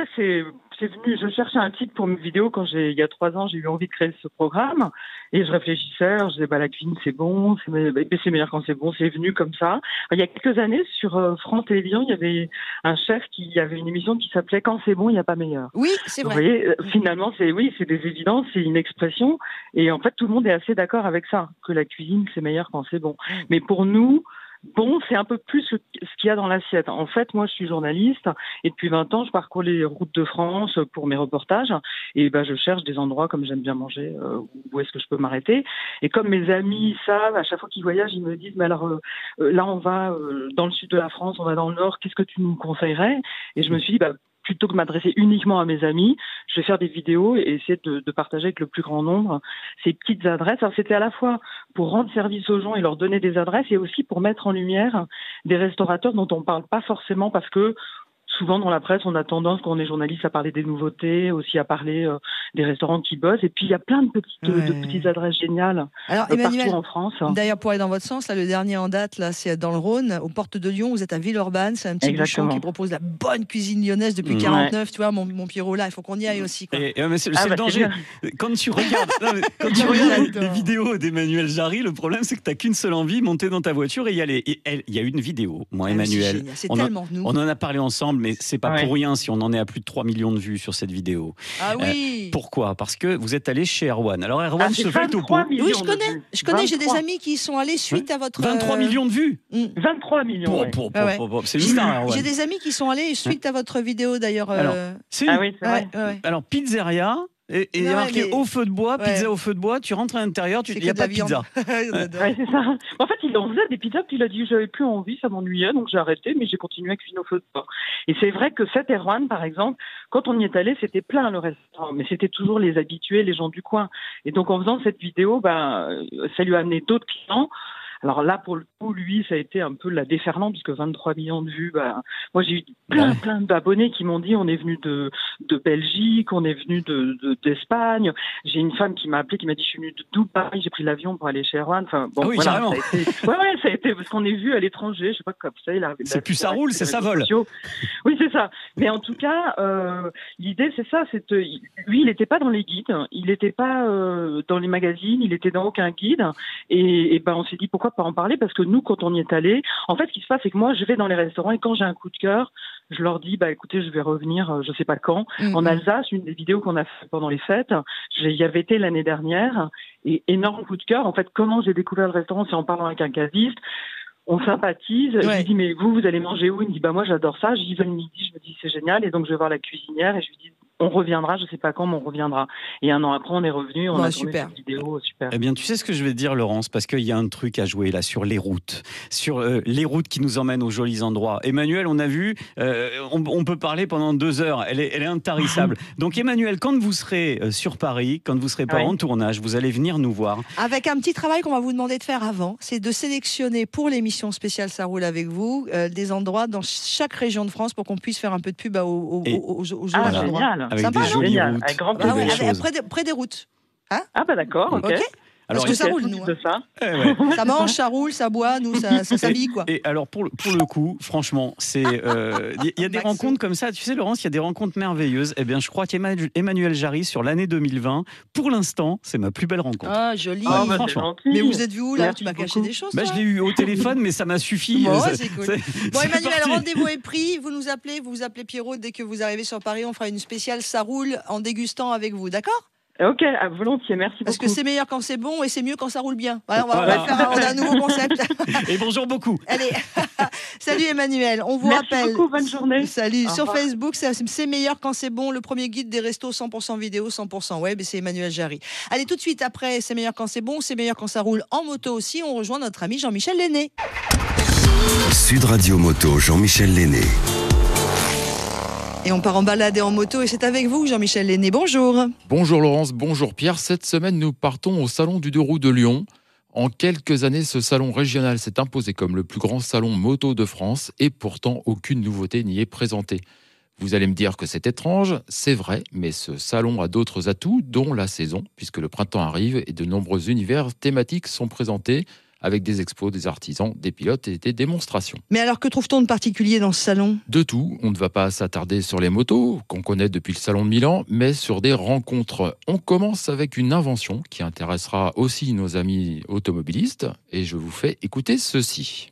C'est venu, je cherchais un titre pour mes vidéos quand il y a 3 ans, j'ai eu envie de créer ce programme et je réfléchissais, je disais la cuisine c'est bon, c'est meilleur quand c'est bon, c'est venu comme ça. Il y a quelques années sur France Télévisions, il y avait un chef qui avait une émission qui s'appelait Quand c'est bon, il n'y a pas meilleur. Oui, c'est vrai. Vous voyez, finalement c'est des évidences, c'est une expression et en fait tout le monde est assez d'accord avec ça, que la cuisine c'est meilleur quand c'est bon. Mais pour nous, bon, c'est un peu plus ce qu'il y a dans l'assiette. En fait, moi, je suis journaliste et depuis 20 ans, je parcours les routes de France pour mes reportages et je cherche des endroits comme j'aime bien manger, où est-ce que je peux m'arrêter. Et comme mes amis savent, à chaque fois qu'ils voyagent, ils me disent, mais alors là, on va dans le sud de la France, on va dans le nord, qu'est-ce que tu nous conseillerais? Et je me suis dit, plutôt que m'adresser uniquement à mes amis, je vais faire des vidéos et essayer de partager avec le plus grand nombre ces petites adresses. Alors c'était à la fois pour rendre service aux gens et leur donner des adresses et aussi pour mettre en lumière des restaurateurs dont on ne parle pas forcément parce que souvent dans la presse, on a tendance, quand on est journaliste, à parler des nouveautés, aussi à parler des restaurants qui bossent. Et puis, il y a plein de petites adresses géniales Emmanuel, partout en France. D'ailleurs, pour aller dans votre sens, là, le dernier en date, là, c'est dans le Rhône, aux portes de Lyon. Vous êtes à Villeurbanne. C'est un petit bouchon qui propose la bonne cuisine lyonnaise depuis 49. Tu vois, mon Pierrot, là, il faut qu'on y aille aussi. Quoi. Mais c'est le danger. Quand tu regardes, les vidéos d'Emmanuel Jarry, le problème, c'est que tu n'as qu'une seule envie, monter dans ta voiture et y aller. Il y a une vidéo, moi, Emmanuel. C'est tellement nous. On en a parlé ensemble, mais c'est pas pour rien si on en est à plus de 3 millions de vues sur cette vidéo. Ah oui. Pourquoi? Parce que vous êtes allé chez Erwan. Alors Erwan se fait le topo. Oui, je connais, j'ai des amis qui y sont allés suite à votre... 23 millions de vues. 23 millions. C'est une star, Erwan. J'ai des amis qui sont allés suite à votre vidéo d'ailleurs. C'est vrai. Alors pizzeria. Et il y a marqué au feu de bois, pizza au feu de bois, tu rentres à l'intérieur, il n'y a pas de pizza. C'est ça. En fait, il en faisait des pizzas, puis il a dit j'avais plus envie, ça m'ennuyait, donc j'ai arrêté, mais j'ai continué à cuisiner au feu de bois. Et c'est vrai que cet Erwan, par exemple, quand on y est allé, c'était plein le restaurant, mais c'était toujours les habitués, les gens du coin. Et donc en faisant cette vidéo, ça lui a amené d'autres clients. Alors là, pour le coup, lui, ça a été un peu la déferlante, puisque 23 millions de vues, moi j'ai eu plein d'abonnés qui m'ont dit on est venu de Belgique, on est venu d'Espagne. J'ai une femme qui m'a appelé, qui m'a dit je suis venue de Dubaï, j'ai pris l'avion pour aller chez Erwan. Enfin, bon, voilà, ça a été parce qu'on est vu à l'étranger, je sais pas comme ça. C'est plus ça roule, c'est ça vole. Oui, c'est ça. Mais en tout cas, l'idée c'est ça, lui, il n'était pas dans les guides, il n'était pas dans les magazines, il n'était dans aucun guide. Et on s'est dit pourquoi pas en parler, parce que nous, quand on y est allé, en fait, ce qui se passe, c'est que moi, je vais dans les restaurants et quand j'ai un coup de cœur, je leur dis, écoutez, je vais revenir, je sais pas quand, en Alsace, une des vidéos qu'on a fait pendant les fêtes, j'y avais été l'année dernière, et énorme coup de cœur. En fait, comment j'ai découvert le restaurant, c'est en parlant avec un caviste. On sympathise. Je lui dis, mais vous allez manger où? Il me dit, moi, j'adore ça. J'y vais le midi. Je me dis, c'est génial. Et donc, je vais voir la cuisinière et je lui dis, on reviendra, je sais pas quand, mais on reviendra. Et 1 an après, on est revenu, on a tourné super. cette vidéo, super. Eh bien, tu sais ce que je vais te dire, Laurence, parce qu'il y a un truc à jouer là sur les routes les routes qui nous emmènent aux jolis endroits. Emmanuel, on a vu, on peut parler pendant 2 heures, elle est intarissable. Donc Emmanuel, quand vous serez sur Paris, quand vous serez pas en tournage, vous allez venir nous voir. Avec un petit travail qu'on va vous demander de faire avant, c'est de sélectionner pour l'émission spéciale Ça roule avec vous des endroits dans chaque région de France pour qu'on puisse faire un peu de pub aux jolis endroits. Génial. Avec Sympa, des non jolies Génial, routes. avec grand de belles plaisir. choses. Près des routes. Ah bah d'accord, ok. Parce que ça roule, nous. De ça. Ça mange, ça roule, ça boit, nous, ça s'habille, quoi. Et alors, pour le coup, franchement, il y a des rencontres comme ça. Tu sais, Laurence, il y a des rencontres merveilleuses. Eh bien, je crois qu'Emmanuel Jarry, sur l'année 2020, pour l'instant, c'est ma plus belle rencontre. Ah, joli. Ah, bah, franchement. Mais vous êtes vu où, là? Merci Tu m'as caché beaucoup. des choses, Bah, toi. je l'ai eu au téléphone, mais ça m'a suffi. Bon, ouais, c'est cool. Bon, c'est Emmanuel, parti. rendez-vous est pris. Vous nous appelez, Pierrot, dès que vous arrivez sur Paris. On fera une spéciale Ça roule en dégustant avec vous, d'accord? Ok, volontiers, merci Parce que beaucoup. c'est meilleur quand c'est bon et c'est mieux quand ça roule bien. Voilà, on va Voilà. faire on a un nouveau concept. Et bonjour beaucoup. Allez, salut Emmanuel, on vous Merci rappelle. beaucoup, bonne journée. Salut, Au sur revoir. Facebook, c'est meilleur quand c'est bon, le premier guide des restos 100% vidéo, 100% web, et c'est Emmanuel Jarry. Allez, tout de suite après, c'est meilleur quand c'est bon, c'est meilleur quand ça roule en moto aussi, on rejoint notre ami Jean-Michel Lenné. Sud Radio Moto, Jean-Michel Lenné. Et on part en balade et en moto, et c'est avec vous Jean-Michel Lenné, bonjour. Bonjour Laurence, bonjour Pierre. Cette semaine, nous partons au Salon du 2 roues de Lyon. En quelques années, ce salon régional s'est imposé comme le plus grand salon moto de France et pourtant aucune nouveauté n'y est présentée. Vous allez me dire que c'est étrange, c'est vrai, mais ce salon a d'autres atouts, dont la saison, puisque le printemps arrive et de nombreux univers thématiques sont présentés avec des expos, des artisans, des pilotes et des démonstrations. Mais alors, que trouve-t-on de particulier dans ce salon? De tout, on ne va pas s'attarder sur les motos, qu'on connaît depuis le Salon de Milan, mais sur des rencontres. On commence avec une invention qui intéressera aussi nos amis automobilistes, et je vous fais écouter ceci.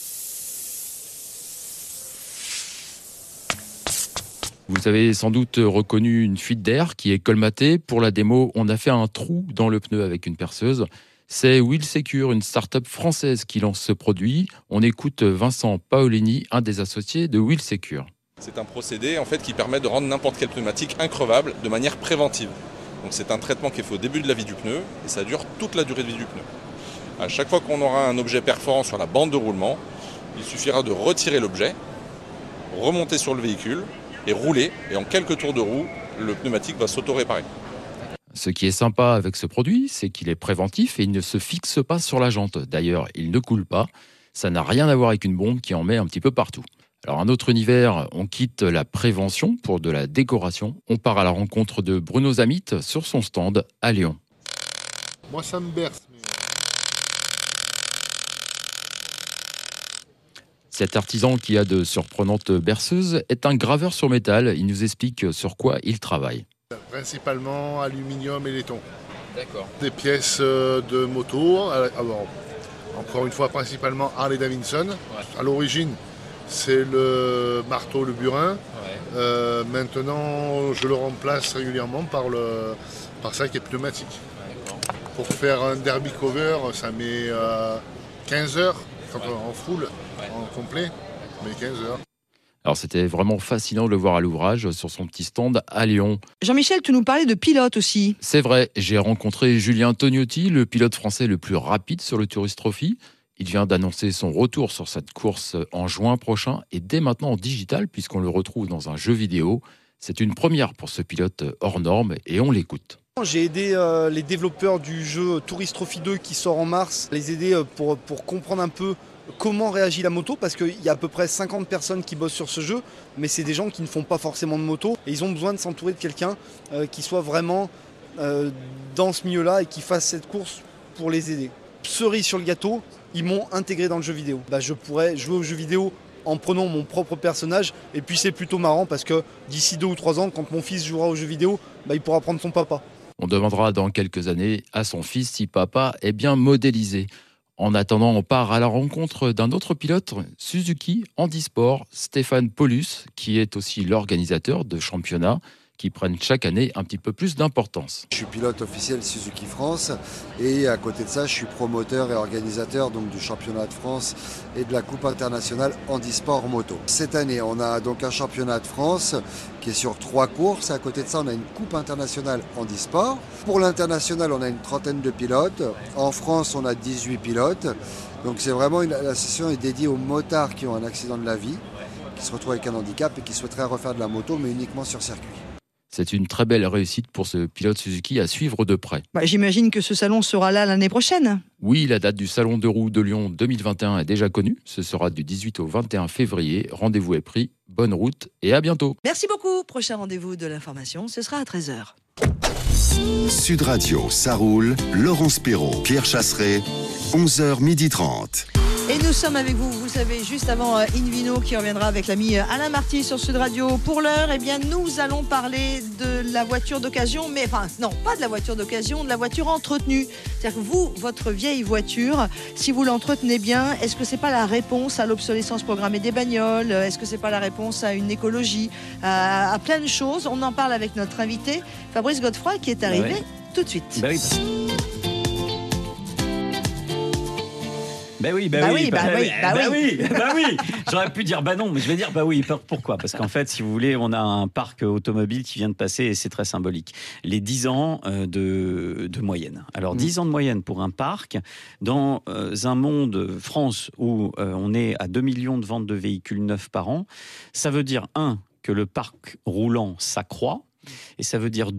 Vous avez sans doute reconnu une fuite d'air qui est colmatée. Pour la démo, on a fait un trou dans le pneu avec une perceuse. C'est Wheel Secure, une start-up française qui lance ce produit. On écoute Vincent Paolini, un des associés de Wheel Secure. C'est un procédé en fait, qui permet de rendre n'importe quelle pneumatique increvable de manière préventive. Donc c'est un traitement qui est fait au début de la vie du pneu et ça dure toute la durée de vie du pneu. À chaque fois qu'on aura un objet perforant sur la bande de roulement, il suffira de retirer l'objet, remonter sur le véhicule et rouler. Et en quelques tours de roue, le pneumatique va s'auto-réparer. Ce qui est sympa avec ce produit, c'est qu'il est préventif et il ne se fixe pas sur la jante. D'ailleurs, il ne coule pas. Ça n'a rien à voir avec une bombe qui en met un petit peu partout. Alors, un autre univers, on quitte la prévention pour de la décoration. On part à la rencontre de Bruno Zamit sur son stand à Lyon. Moi, ça me berce. Cet artisan qui a de surprenantes berceuses est un graveur sur métal. Il nous explique sur quoi il travaille. Principalement aluminium et laiton. D'accord. Des pièces de moto, alors, encore une fois principalement Harley Davidson. Ouais. À l'origine, c'est le marteau, le burin. Ouais. Maintenant, je le remplace régulièrement par ça qui est pneumatique. Ouais, pour faire un derby cover, ça met 15 heures quand en full, en complet, mais 15 heures. Alors c'était vraiment fascinant de le voir à l'ouvrage sur son petit stand à Lyon. Jean-Michel, tu nous parlais de pilote aussi. C'est vrai, j'ai rencontré Julien Tognotti, le pilote français le plus rapide sur le Tourist Trophy. Il vient d'annoncer son retour sur cette course en juin prochain et dès maintenant en digital puisqu'on le retrouve dans un jeu vidéo. C'est une première pour ce pilote hors norme et on l'écoute. J'ai aidé les développeurs du jeu Tourist Trophy 2 qui sort en mars, les aider pour comprendre un peu comment réagit la moto, parce qu'il y a à peu près 50 personnes qui bossent sur ce jeu, mais c'est des gens qui ne font pas forcément de moto, et ils ont besoin de s'entourer de quelqu'un qui soit vraiment dans ce milieu-là et qui fasse cette course pour les aider. Cerise sur le gâteau, ils m'ont intégré dans le jeu vidéo. Je pourrais jouer au jeu vidéo en prenant mon propre personnage, et puis c'est plutôt marrant parce que d'ici 2 ou 3 ans, quand mon fils jouera au jeu vidéo, il pourra prendre son papa. On demandera dans quelques années à son fils si papa est bien modélisé. En attendant, on part à la rencontre d'un autre pilote, Suzuki Handisport, Stéphane Paulus, qui est aussi l'organisateur de championnats, qui prennent chaque année un petit peu plus d'importance. Je suis pilote officiel Suzuki France et à côté de ça, je suis promoteur et organisateur donc, du championnat de France et de la Coupe internationale handisport moto. Cette année, on a donc un championnat de France qui est sur 3 courses. À côté de ça, on a une Coupe internationale handisport. Pour l'international, on a une 30aine de pilotes. En France, on a 18 pilotes. Donc c'est vraiment la session est dédiée aux motards qui ont un accident de la vie, qui se retrouvent avec un handicap et qui souhaiteraient refaire de la moto, mais uniquement sur circuit. C'est une très belle réussite pour ce pilote Suzuki à suivre de près. J'imagine que ce salon sera là l'année prochaine. Oui, la date du Salon de roues de Lyon 2021 est déjà connue. Ce sera du 18 au 21 février. Rendez-vous est pris. Bonne route et à bientôt. Merci beaucoup. Prochain rendez-vous de l'information, ce sera à 13h. Sud Radio, ça roule. Laurence Perrault, Pierre Chasseret, 11h30. Et nous sommes avec vous, vous savez, juste avant Invino qui reviendra avec l'ami Alain Marty sur Sud Radio. Pour l'heure, nous allons parler de la voiture d'occasion, mais non, pas de la voiture d'occasion, de la voiture entretenue. C'est-à-dire que vous, votre vieille voiture, si vous l'entretenez bien, est-ce que c'est pas la réponse à l'obsolescence programmée des bagnoles? Est-ce que c'est pas la réponse à une écologie, à plein de choses? On en parle avec notre invité, Fabrice Godefroy, qui est arrivé tout de suite. Bah oui. J'aurais pu dire bah non, mais je vais dire bah oui. Pourquoi ? Parce qu'en fait, si vous voulez, on a un parc automobile qui vient de passer et c'est très symbolique. Les 10 ans de moyenne. Alors 10 ans de moyenne pour un parc dans un monde France où on est à 2 millions de ventes de véhicules neufs par an. Ça veut dire que le parc roulant s'accroît et ça veut dire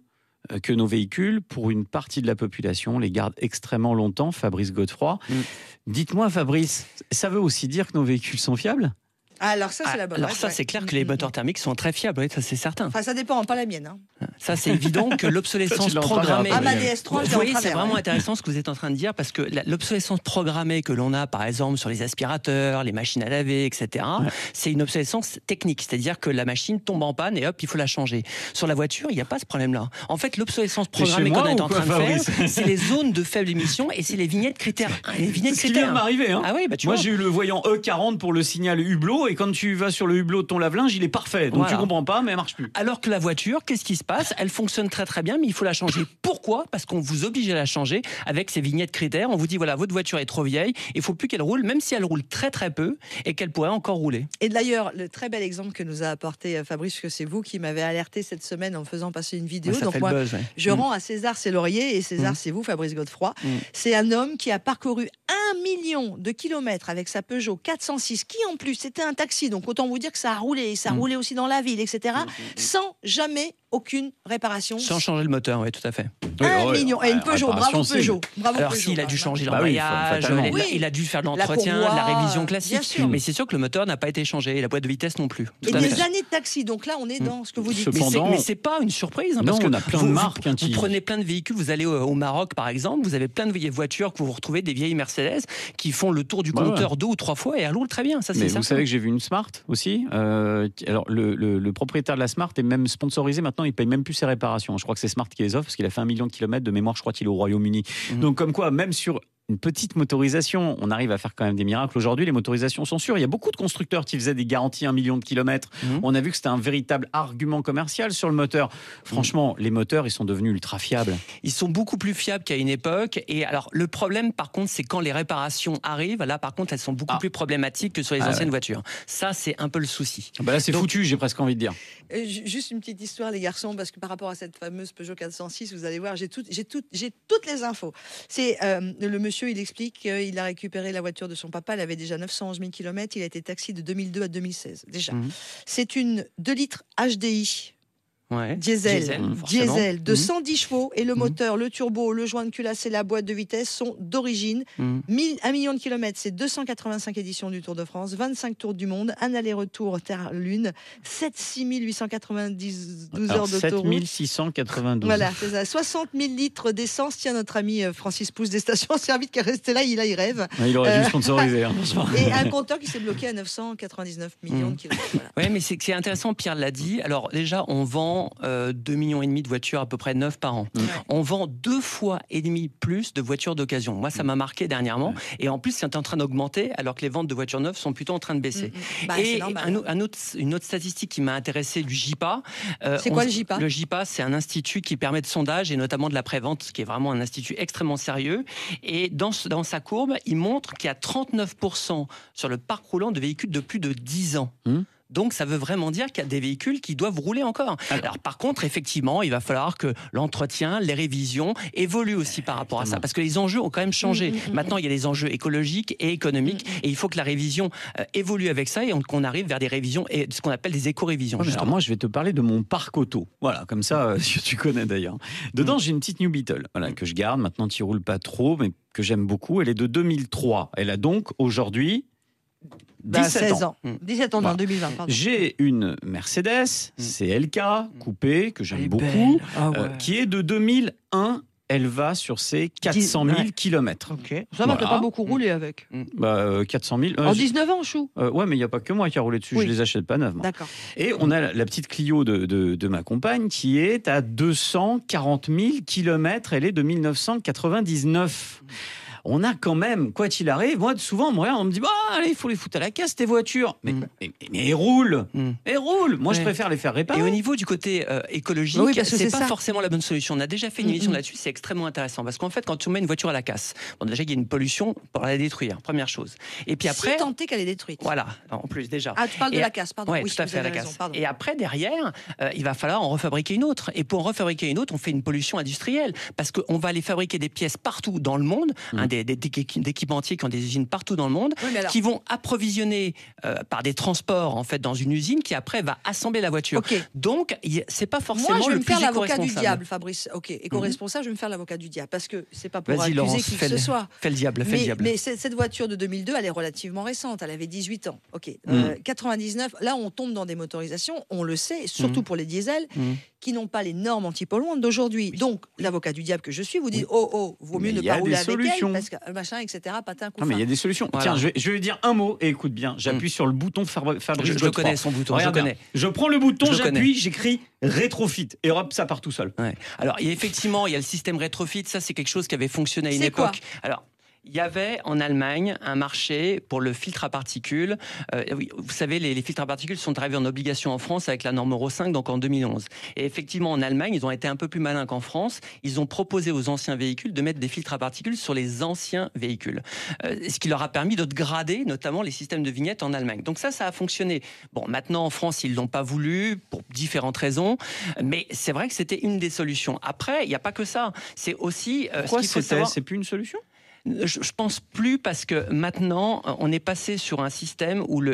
que nos véhicules, pour une partie de la population, les gardent extrêmement longtemps. Fabrice Godefroy. Dites-moi, Fabrice, ça veut aussi dire que nos véhicules sont fiables ? Alors ça, c'est la bonne. Alors ça, c'est clair que les moteurs thermiques sont très fiables, oui, ça c'est certain. Enfin, ça dépend, pas la mienne. Ça, c'est évident que l'obsolescence programmée... ma DS3, oui, c'est vraiment intéressant ce que vous êtes en train de dire, parce que l'obsolescence programmée que l'on a, par exemple, sur les aspirateurs, les machines à laver, etc., c'est une obsolescence technique, c'est-à-dire que la machine tombe en panne et hop, il faut la changer. Sur la voiture, il n'y a pas ce problème-là. En fait, l'obsolescence programmée qu'on est en train de faire, c'est les zones de faible émission et c'est les vignettes critères. Les vignettes critères. Ce qui vient de m'arriver. Ah oui, moi, j'ai eu le voyant E40 pour le signal hublot et quand tu vas sur le hublot de ton lave-linge, il est parfait. Donc tu comprends pas, mais elle marche plus. Alors que la voiture, qu'est-ce qui se passe ? Elle fonctionne très très bien, mais il faut la changer. Pourquoi ? Parce qu'on vous oblige à la changer avec ces vignettes critères. On vous dit voilà, votre voiture est trop vieille, il faut plus qu'elle roule, même si elle roule très très peu et qu'elle pourrait encore rouler. Et d'ailleurs, le très bel exemple que nous a apporté Fabrice, que c'est vous qui m'avez alerté cette semaine en faisant passer une vidéo. Donc moi, buzz, je rends à César ses lauriers et César c'est vous, Fabrice Godefroy. C'est un homme qui a parcouru 1 million de kilomètres avec sa Peugeot 406, qui en plus c'était un taxi, donc autant vous dire que ça a roulé, ça roulait aussi dans la ville, etc. Sans jamais aucune réparation. Sans changer le moteur, oui, tout à fait. 1 million. Et une Peugeot, bravo Peugeot. Bravo Alors Peugeot, s'il a dû changer Bah l'embrayage, oui, il a dû faire de l'entretien, de la révision classique. Mais c'est sûr que le moteur n'a pas été changé et la boîte de vitesse non plus. Et des années de taxi, donc là on est dans ce que vous dites. Mais c'est pas une surprise, parce que on a plein de marques. Vous prenez plein de véhicules, vous allez au Maroc par exemple, vous avez plein de vieilles voitures que vous retrouvez, des vieilles Mercedes qui font le tour du compteur 2 ou 3 fois et elles roulent très bien. Ça, mais vous savez que j'ai vu une Smart aussi. Alors le propriétaire de la Smart est même sponsorisé maintenant, il paye même plus ses réparations. Je crois que c'est Smart qui les offre parce qu'il a fait 1 million de kilomètres de mémoire. Je crois qu'il est au Royaume-Uni. Donc comme quoi, même sur une petite motorisation, on arrive à faire quand même des miracles. Aujourd'hui, les motorisations sont sûres. Il y a beaucoup de constructeurs qui faisaient des garanties 1 million de kilomètres. On a vu que c'était un véritable argument commercial sur le moteur. Franchement, les moteurs, ils sont devenus ultra fiables. Ils sont beaucoup plus fiables qu'à une époque. Et alors, le problème, par contre, c'est quand les réparations arrivent. Là, par contre, elles sont beaucoup plus problématiques que sur les anciennes voitures. Ça, c'est un peu le souci. Là, c'est foutu, j'ai presque envie de dire. Juste une petite histoire, les garçons, parce que par rapport à cette fameuse Peugeot 406, vous allez voir, j'ai toutes les infos. C'est le monsieur, il explique qu'il a récupéré la voiture de son papa, elle avait déjà 911 000 km, il a été taxi de 2002 à 2016, déjà. C'est une 2 litres HDI. Diesel de 110 chevaux et le moteur, le turbo, le joint de culasse et la boîte de vitesse sont d'origine. 1 million de kilomètres, c'est 285 éditions du Tour de France, 25 tours du monde, un aller-retour Terre-Lune, 6 892 heures d'autoroute. 7 692. Voilà, c'est ça. 60 000 litres d'essence. Tiens, notre ami Francis Pousse des stations-service qui est resté là, il rêve. Il aurait dû sponsoriser. Et un compteur qui s'est bloqué à 999 millions de kilomètres. Voilà. Oui, mais c'est intéressant, Pierre l'a dit. Alors déjà, on vend vend 2,5 millions de voitures à peu près neuves par an. On vend 2,5 fois plus de voitures d'occasion. Moi, ça m'a marqué dernièrement. Et en plus, c'est en train d'augmenter alors que les ventes de voitures neuves sont plutôt en train de baisser. Et une autre statistique qui m'a intéressé du JIPA. C'est quoi le JIPA ? Le JIPA, c'est un institut qui permet de sondage et notamment de la prévente, qui est vraiment un institut extrêmement sérieux. Et dans sa courbe, il montre qu'il y a 39% sur le parc roulant de véhicules de plus de 10 ans. Donc, ça veut vraiment dire qu'il y a des véhicules qui doivent rouler encore. Alors, par contre, effectivement, il va falloir que l'entretien, les révisions évoluent aussi par rapport à ça. Parce que les enjeux ont quand même changé. Maintenant, il y a des enjeux écologiques et économiques. Et il faut que la révision évolue avec ça et qu'on arrive vers des révisions, et ce qu'on appelle des éco-révisions. Alors, moi, je vais te parler de mon parc auto. Voilà, comme ça, tu connais d'ailleurs. Dedans, j'ai une petite New Beetle que je garde. Maintenant, tu ne roules pas trop, mais que j'aime beaucoup. Elle est de 2003. Elle a donc, aujourd'hui... 16 ans. 17 ans, en 2020, pardon. J'ai une Mercedes CLK coupée que j'aime beaucoup, qui est de 2001. Elle va sur ses 400 000 km. Ok. Ça va, t'as pas beaucoup roulé avec. 400 000. En 19 ans, chou. Ouais, mais il n'y a pas que moi qui a roulé dessus. Je les achète pas neuves. D'accord. Et on a la petite Clio de ma compagne qui est à 240 000 km. Elle est de 1999. On a quand même, quoi qu'il arrive, moi souvent on me dit allez, il faut les foutre à la casse tes voitures. Mais elles roulent. Elles roulent. Moi je préfère les faire réparer. Et au niveau du côté écologique, c'est pas forcément la bonne solution. On a déjà fait une émission là-dessus, c'est extrêmement intéressant parce qu'en fait quand tu mets une voiture à la casse, déjà il y a une pollution pour la détruire, première chose. Et puis après, si tant est qu'elle est détruite. Voilà, en plus déjà. Ah, tu parles de la casse, pardon. Oui, tout à fait, à la casse. Et après derrière, il va falloir en refabriquer une autre. Et pour en refabriquer une autre, on fait une pollution industrielle parce qu'on va aller fabriquer des pièces partout dans le monde, des équipementiers qui ont des usines partout dans le monde, qui vont approvisionner par des transports en fait dans une usine qui après va assembler la voiture. Donc c'est pas forcément moi, je vais le me plus faire l'avocat du éco-responsable. diable, Fabrice. éco-responsable, je vais me faire l'avocat du diable parce que c'est pas pour Vas-y, accuser Laurence, qui que ce soit. Fais le diable. Mais cette voiture de 2002, elle est relativement récente. Elle avait 18 ans. 99. Là, on tombe dans des motorisations. On le sait, surtout pour les diesels. Qui n'ont pas les normes antipolluantes d'aujourd'hui. Donc, l'avocat du diable que je suis vous dit vaut mieux ne pas rouler avec elle parce que machin, etc. Patin, coup. Non, mais il y a des solutions. Tiens, je vais dire un mot et écoute bien. J'appuie sur le bouton Fabrice. Je connais son bouton. Regarde, je connais. Je prends le bouton, j'appuie, j'écris rétrofit et hop, ça part tout seul. Alors, effectivement, il y a le système rétrofit. Ça, c'est quelque chose qui avait fonctionné à une époque. Alors, il y avait en Allemagne un marché pour le filtre à particules. Vous savez, les filtres à particules sont arrivés en obligation en France avec la norme Euro 5, donc en 2011. Et effectivement, en Allemagne, ils ont été un peu plus malins qu'en France. Ils ont proposé aux anciens véhicules de mettre des filtres à particules sur les anciens véhicules. Ce qui leur a permis de grader, notamment les systèmes de vignettes en Allemagne. Donc ça a fonctionné. Bon, maintenant, en France, ils ne l'ont pas voulu pour différentes raisons. Mais c'est vrai que c'était une des solutions. Après, il n'y a pas que ça. C'est aussi... Pourquoi c'est plus une solution ? Je pense plus parce que maintenant on est passé sur un système où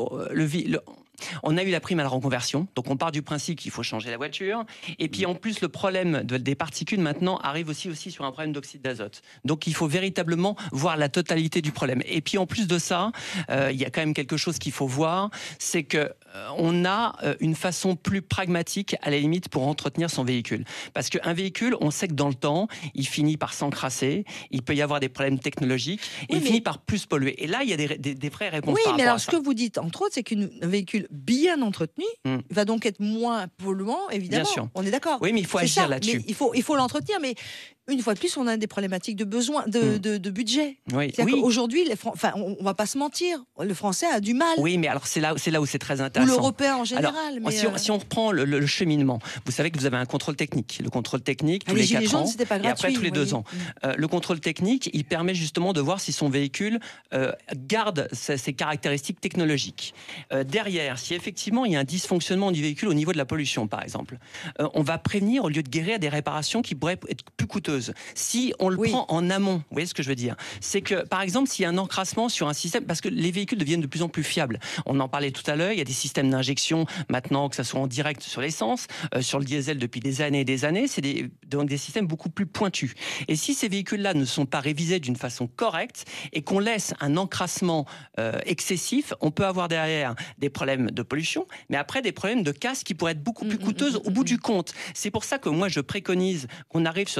on a eu la prime à la reconversion, donc on part du principe qu'il faut changer la voiture. Et puis en plus, le problème des particules maintenant arrive aussi sur un problème d'oxyde d'azote. Donc il faut véritablement voir la totalité du problème. Et puis en plus de ça, il y a quand même quelque chose qu'il faut voir, c'est que on a une façon plus pragmatique à la limite pour entretenir son véhicule. Parce qu'un véhicule, on sait que dans le temps, il finit par s'encrasser, il peut y avoir des problèmes technologiques, et il finit par plus polluer. Et là, il y a des vraies réponses par rapport à ça. Oui, mais alors ce que vous dites, entre autres, c'est qu'un véhicule bien entretenu va donc être moins polluant, évidemment. Bien sûr. On est d'accord. Oui, mais il faut agir là-dessus. Mais il faut l'entretenir, mais une fois de plus, on a des problématiques de besoin, de budget. Aujourd'hui, on va pas se mentir, le Français a du mal. Oui, mais alors c'est là où c'est très intéressant. Ou l'Européen en général. Alors, si on reprend le cheminement, vous savez que vous avez un contrôle technique. Le contrôle technique, tous les 4 ans, c'était pas gratuit, et après tous les 2 ans. Le contrôle technique, il permet justement de voir si son véhicule garde ses caractéristiques technologiques. Derrière, si effectivement il y a un dysfonctionnement du véhicule au niveau de la pollution, par exemple, on va prévenir au lieu de guérir des réparations qui pourraient être plus coûteuses. Si on le prend en amont, vous voyez ce que je veux dire, c'est que par exemple s'il y a un encrassement sur un système, parce que les véhicules deviennent de plus en plus fiables, on en parlait tout à l'heure, il y a des systèmes d'injection maintenant, que ça soit en direct sur l'essence, sur le diesel depuis des années et des années, c'est donc des systèmes beaucoup plus pointus. Et si ces véhicules-là ne sont pas révisés d'une façon correcte et qu'on laisse un encrassement excessif, on peut avoir derrière des problèmes de pollution, mais après des problèmes de casse qui pourraient être beaucoup plus coûteuses au bout du compte. C'est pour ça que moi je préconise qu'on arrive sur des révisions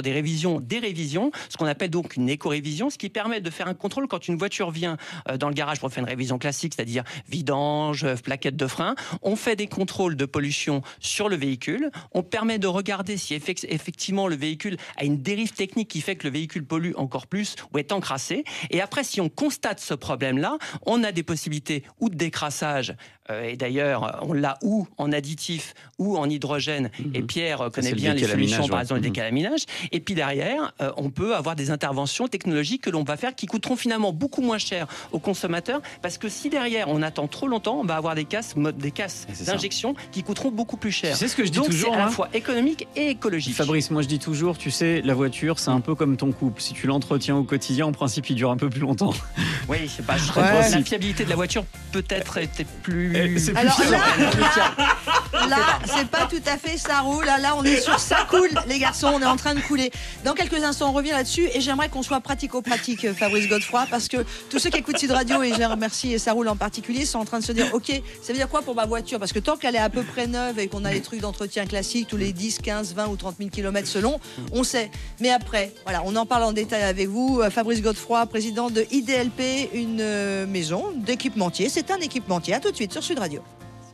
révision, des révisions, ce qu'on appelle donc une éco-révision, ce qui permet de faire un contrôle quand une voiture vient dans le garage pour faire une révision classique, c'est-à-dire vidange, plaquettes de frein. On fait des contrôles de pollution sur le véhicule. On permet de regarder si effectivement le véhicule a une dérive technique qui fait que le véhicule pollue encore plus ou est encrassé. Et après, si on constate ce problème-là, on a des possibilités ou de décrassage, et d'ailleurs, on l'a ou en additif ou en hydrogène. Et Pierre connaît bien les solutions, par exemple, le décalaminage. Et puis derrière, on peut avoir des interventions technologiques que l'on va faire qui coûteront finalement beaucoup moins cher aux consommateurs, parce que si derrière on attend trop longtemps, on va avoir des casses d'injection qui coûteront beaucoup plus cher. Tu sais ce que je dis Donc toujours, c'est à la fois économique et écologique. Fabrice, moi je dis toujours, tu sais, la voiture, c'est un peu comme ton couple. Si tu l'entretiens au quotidien, en principe, il dure un peu plus longtemps. Oui, c'est pas. La fiabilité de la voiture peut-être était plus. Alors là, c'est pas tout à fait ça roule. Là, on est sur ça coule, les garçons. On est en train de couler. Dans quelques instants, on revient là-dessus et j'aimerais qu'on soit pratico-pratique, Fabrice Godefroy, parce que tous ceux qui écoutent Sud Radio, et je les remercie, et ça roule en particulier, sont en train de se dire, ok, ça veut dire quoi pour ma voiture? Parce que tant qu'elle est à peu près neuve et qu'on a les trucs d'entretien classiques tous les 10, 15, 20 ou 30 000 km selon, on sait. Mais après, voilà, on en parle en détail avec vous. Fabrice Godefroy, président de IDLP, une maison d'équipementier. C'est un équipementier. À tout de suite sur Sud Radio.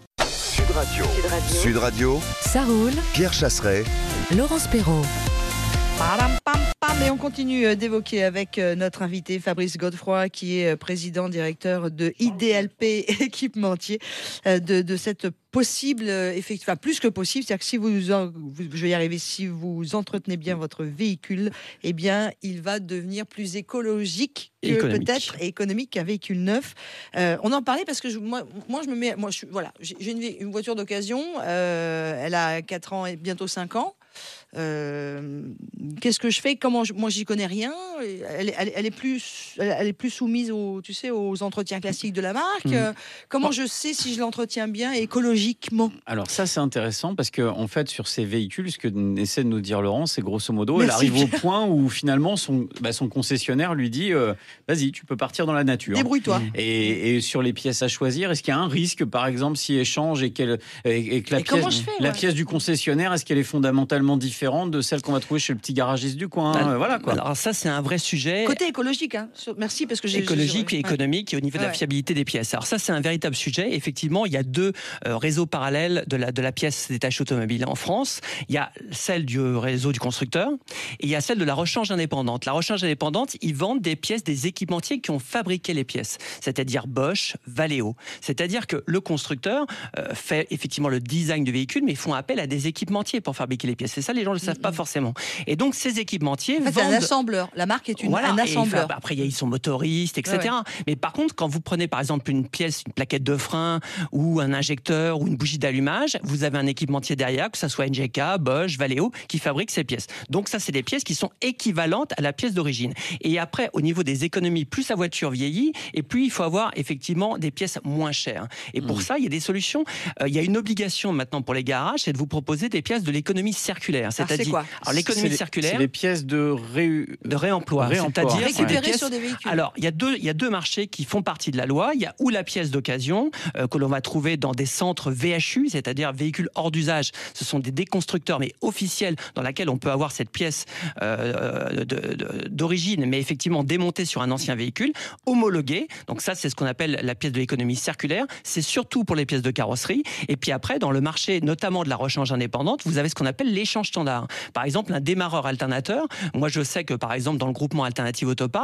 Sud Radio. Ça roule. Pierre Chasseret. Laurence Perrault. Et on continue d'évoquer avec notre invité Fabrice Godefroy, qui est président directeur de IDLP équipementier, de cette possible, effectivement, plus que possible, c'est-à-dire que si je vais y arriver, si vous entretenez bien votre véhicule, eh bien, il va devenir plus écologique que peut-être économique qu'un véhicule neuf. On en parlait parce que j'ai une voiture d'occasion, elle a 4 ans et bientôt 5 ans. Qu'est-ce que je fais? Moi, j'y connais rien. Elle est plus soumise aux entretiens classiques de la marque. Comment je sais si je l'entretiens bien et écologiquement? Alors ça, c'est intéressant parce que en fait, sur ces véhicules, ce que essaie de nous dire Laurent, c'est grosso modo, elle arrive au point où finalement son concessionnaire lui dit vas-y, tu peux partir dans la nature. Débrouille-toi. Et sur les pièces à choisir, est-ce qu'il y a un risque, par exemple, si elle change et que la pièce du concessionnaire, est-ce qu'elle est fondamentalement différente de celle qu'on va trouver chez le petit garagiste du coin? Voilà quoi. Alors ça, c'est un vrai sujet. Côté écologique, hein. Merci parce que écologique et économique et au niveau de la fiabilité des pièces. Alors ça, c'est un véritable sujet. Effectivement, il y a 2 réseaux parallèles de la pièce détachée automobile en France. Il y a celle du réseau du constructeur et il y a celle de la rechange indépendante. La rechange indépendante, ils vendent des pièces des équipementiers qui ont fabriqué les pièces, c'est-à-dire Bosch, Valeo. C'est-à-dire que le constructeur fait effectivement le design du véhicule, mais ils font appel à des équipementiers pour fabriquer les pièces. C'est ça, les gens ne le savent pas forcément. Et donc, ces équipementiers vendent... C'est un assembleur. La marque est un assembleur. Après, ils sont motoristes, etc. Ouais. Mais par contre, quand vous prenez par exemple une pièce, une plaquette de frein ou un injecteur ou une bougie d'allumage, vous avez un équipementier derrière, que ce soit NGK, Bosch, Valeo, qui fabrique ces pièces. Donc ça, c'est des pièces qui sont équivalentes à la pièce d'origine. Et après, au niveau des économies, plus la voiture vieillit, et plus il faut avoir effectivement des pièces moins chères. Et pour ça, il y a des solutions. Il y a une obligation maintenant pour les garages, c'est de vous proposer des pièces de l'économie circulaire. C'est-à-dire, c'est quoi? Alors l'économie circulaire, c'est les pièces de réemploi. C'est-à-dire récupérer sur des véhicules. Alors il y a deux marchés qui font partie de la loi. Il y a ou la pièce d'occasion que l'on va trouver dans des centres VHU, c'est-à-dire véhicules hors d'usage. Ce sont des déconstructeurs mais officiels dans laquelle on peut avoir cette pièce d'origine, mais effectivement démontée sur un ancien véhicule, homologuée. Donc ça, c'est ce qu'on appelle la pièce de l'économie circulaire. C'est surtout pour les pièces de carrosserie. Et puis après, dans le marché, notamment de la rechange indépendante, vous avez ce qu'on appelle l'échange standard. Par exemple, un démarreur alternateur. Moi, je sais que par exemple, dans le groupement Alternative Autoparts,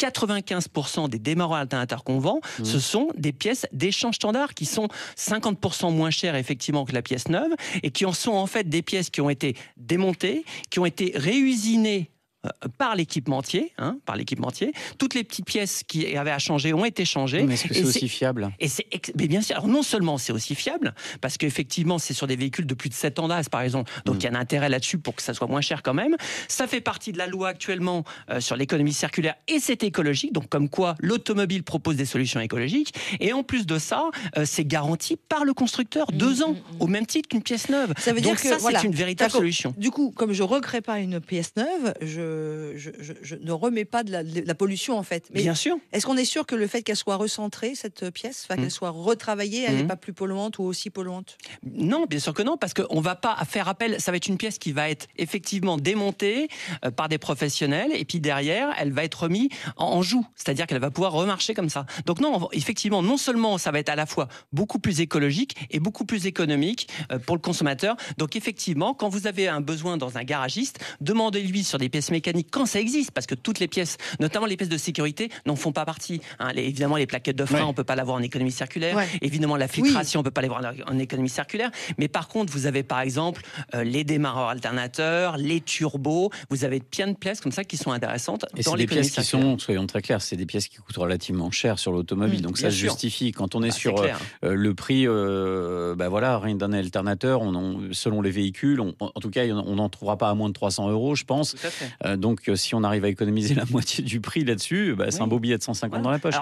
95% des démarreurs alternateurs qu'on vend, ce sont des pièces d'échange standard qui sont 50% moins chères effectivement que la pièce neuve et qui en sont en fait des pièces qui ont été démontées, qui ont été réusinées par l'équipementier, toutes les petites pièces qui avaient à changer ont été changées. Mais est-ce que c'est aussi fiable? Mais bien sûr. Alors non seulement c'est aussi fiable, parce qu'effectivement c'est sur des véhicules de plus de 7 ans d'âge par exemple, donc il y a un intérêt là-dessus pour que ça soit moins cher quand même. Ça fait partie de la loi actuellement sur l'économie circulaire et c'est écologique, donc comme quoi l'automobile propose des solutions écologiques. Et en plus de ça, c'est garanti par le constructeur 2 ans, au même titre qu'une pièce neuve. Ça veut donc dire que ça c'est une véritable solution. Du coup, comme je ne recrée pas une pièce neuve, je ne remets pas de la pollution en fait. Mais bien sûr. Est-ce qu'on est sûr que le fait qu'elle soit recentrée, cette pièce, qu'elle soit retravaillée, elle n'est pas plus polluante ou aussi polluante? Non, bien sûr que non, parce qu'on ne va pas faire appel. Ça va être une pièce qui va être effectivement démontée par des professionnels, et puis derrière, elle va être remise en joue, c'est-à-dire qu'elle va pouvoir remarcher comme ça. Donc non, effectivement, non seulement ça va être à la fois beaucoup plus écologique et beaucoup plus économique pour le consommateur. Donc effectivement, quand vous avez un besoin dans un garagiste, demandez-lui sur des pièces mécaniques quand ça existe, parce que toutes les pièces, notamment les pièces de sécurité, n'en font pas partie. Évidemment, les plaquettes de frein, on ne peut pas l'avoir en économie circulaire. Évidemment, la filtration, on ne peut pas l'avoir en économie circulaire. Mais par contre, vous avez par exemple les démarreurs alternateurs, les turbos. Vous avez plein de pièces comme ça qui sont intéressantes dans l'économie circulaire. Qui sont, soyons très clairs, c'est des pièces qui coûtent relativement cher sur l'automobile. Donc ça se justifie. Quand on est sur le prix, rien d'un alternateur, selon les véhicules, en tout cas, on n'en trouvera pas à moins de 300 €, je pense. Donc si on arrive à économiser la moitié du prix là-dessus, c'est un beau billet de 150 dans la poche. Alors,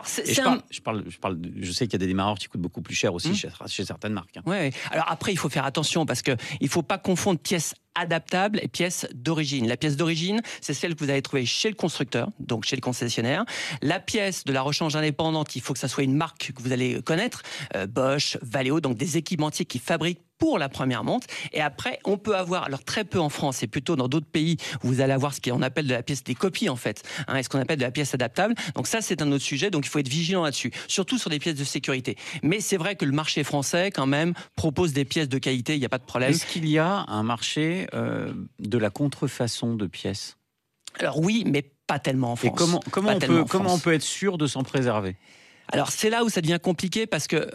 je sais qu'il y a des démarreurs qui coûtent beaucoup plus cher aussi chez certaines marques. Ouais. Alors après, il faut faire attention parce qu'il ne faut pas confondre pièces adaptables et pièces d'origine. La pièce d'origine, c'est celle que vous allez trouver chez le constructeur, donc chez le concessionnaire. La pièce de la rechange indépendante, il faut que ça soit une marque que vous allez connaître, Bosch, Valeo, donc des équipementiers qui fabriquent pour la première monte. Et après, on peut avoir, alors très peu en France, et plutôt dans d'autres pays, vous allez avoir ce qu'on appelle de la pièce des copies en fait, et ce qu'on appelle de la pièce adaptable. Donc ça, c'est un autre sujet, donc il faut être vigilant là-dessus, surtout sur des pièces de sécurité. Mais c'est vrai que le marché français, quand même, propose des pièces de qualité, il n'y a pas de problème. Est-ce qu'il y a un marché de la contrefaçon de pièces? Alors oui, mais pas tellement en France. Et comment on peut être sûr de s'en préserver? Alors c'est là où ça devient compliqué parce que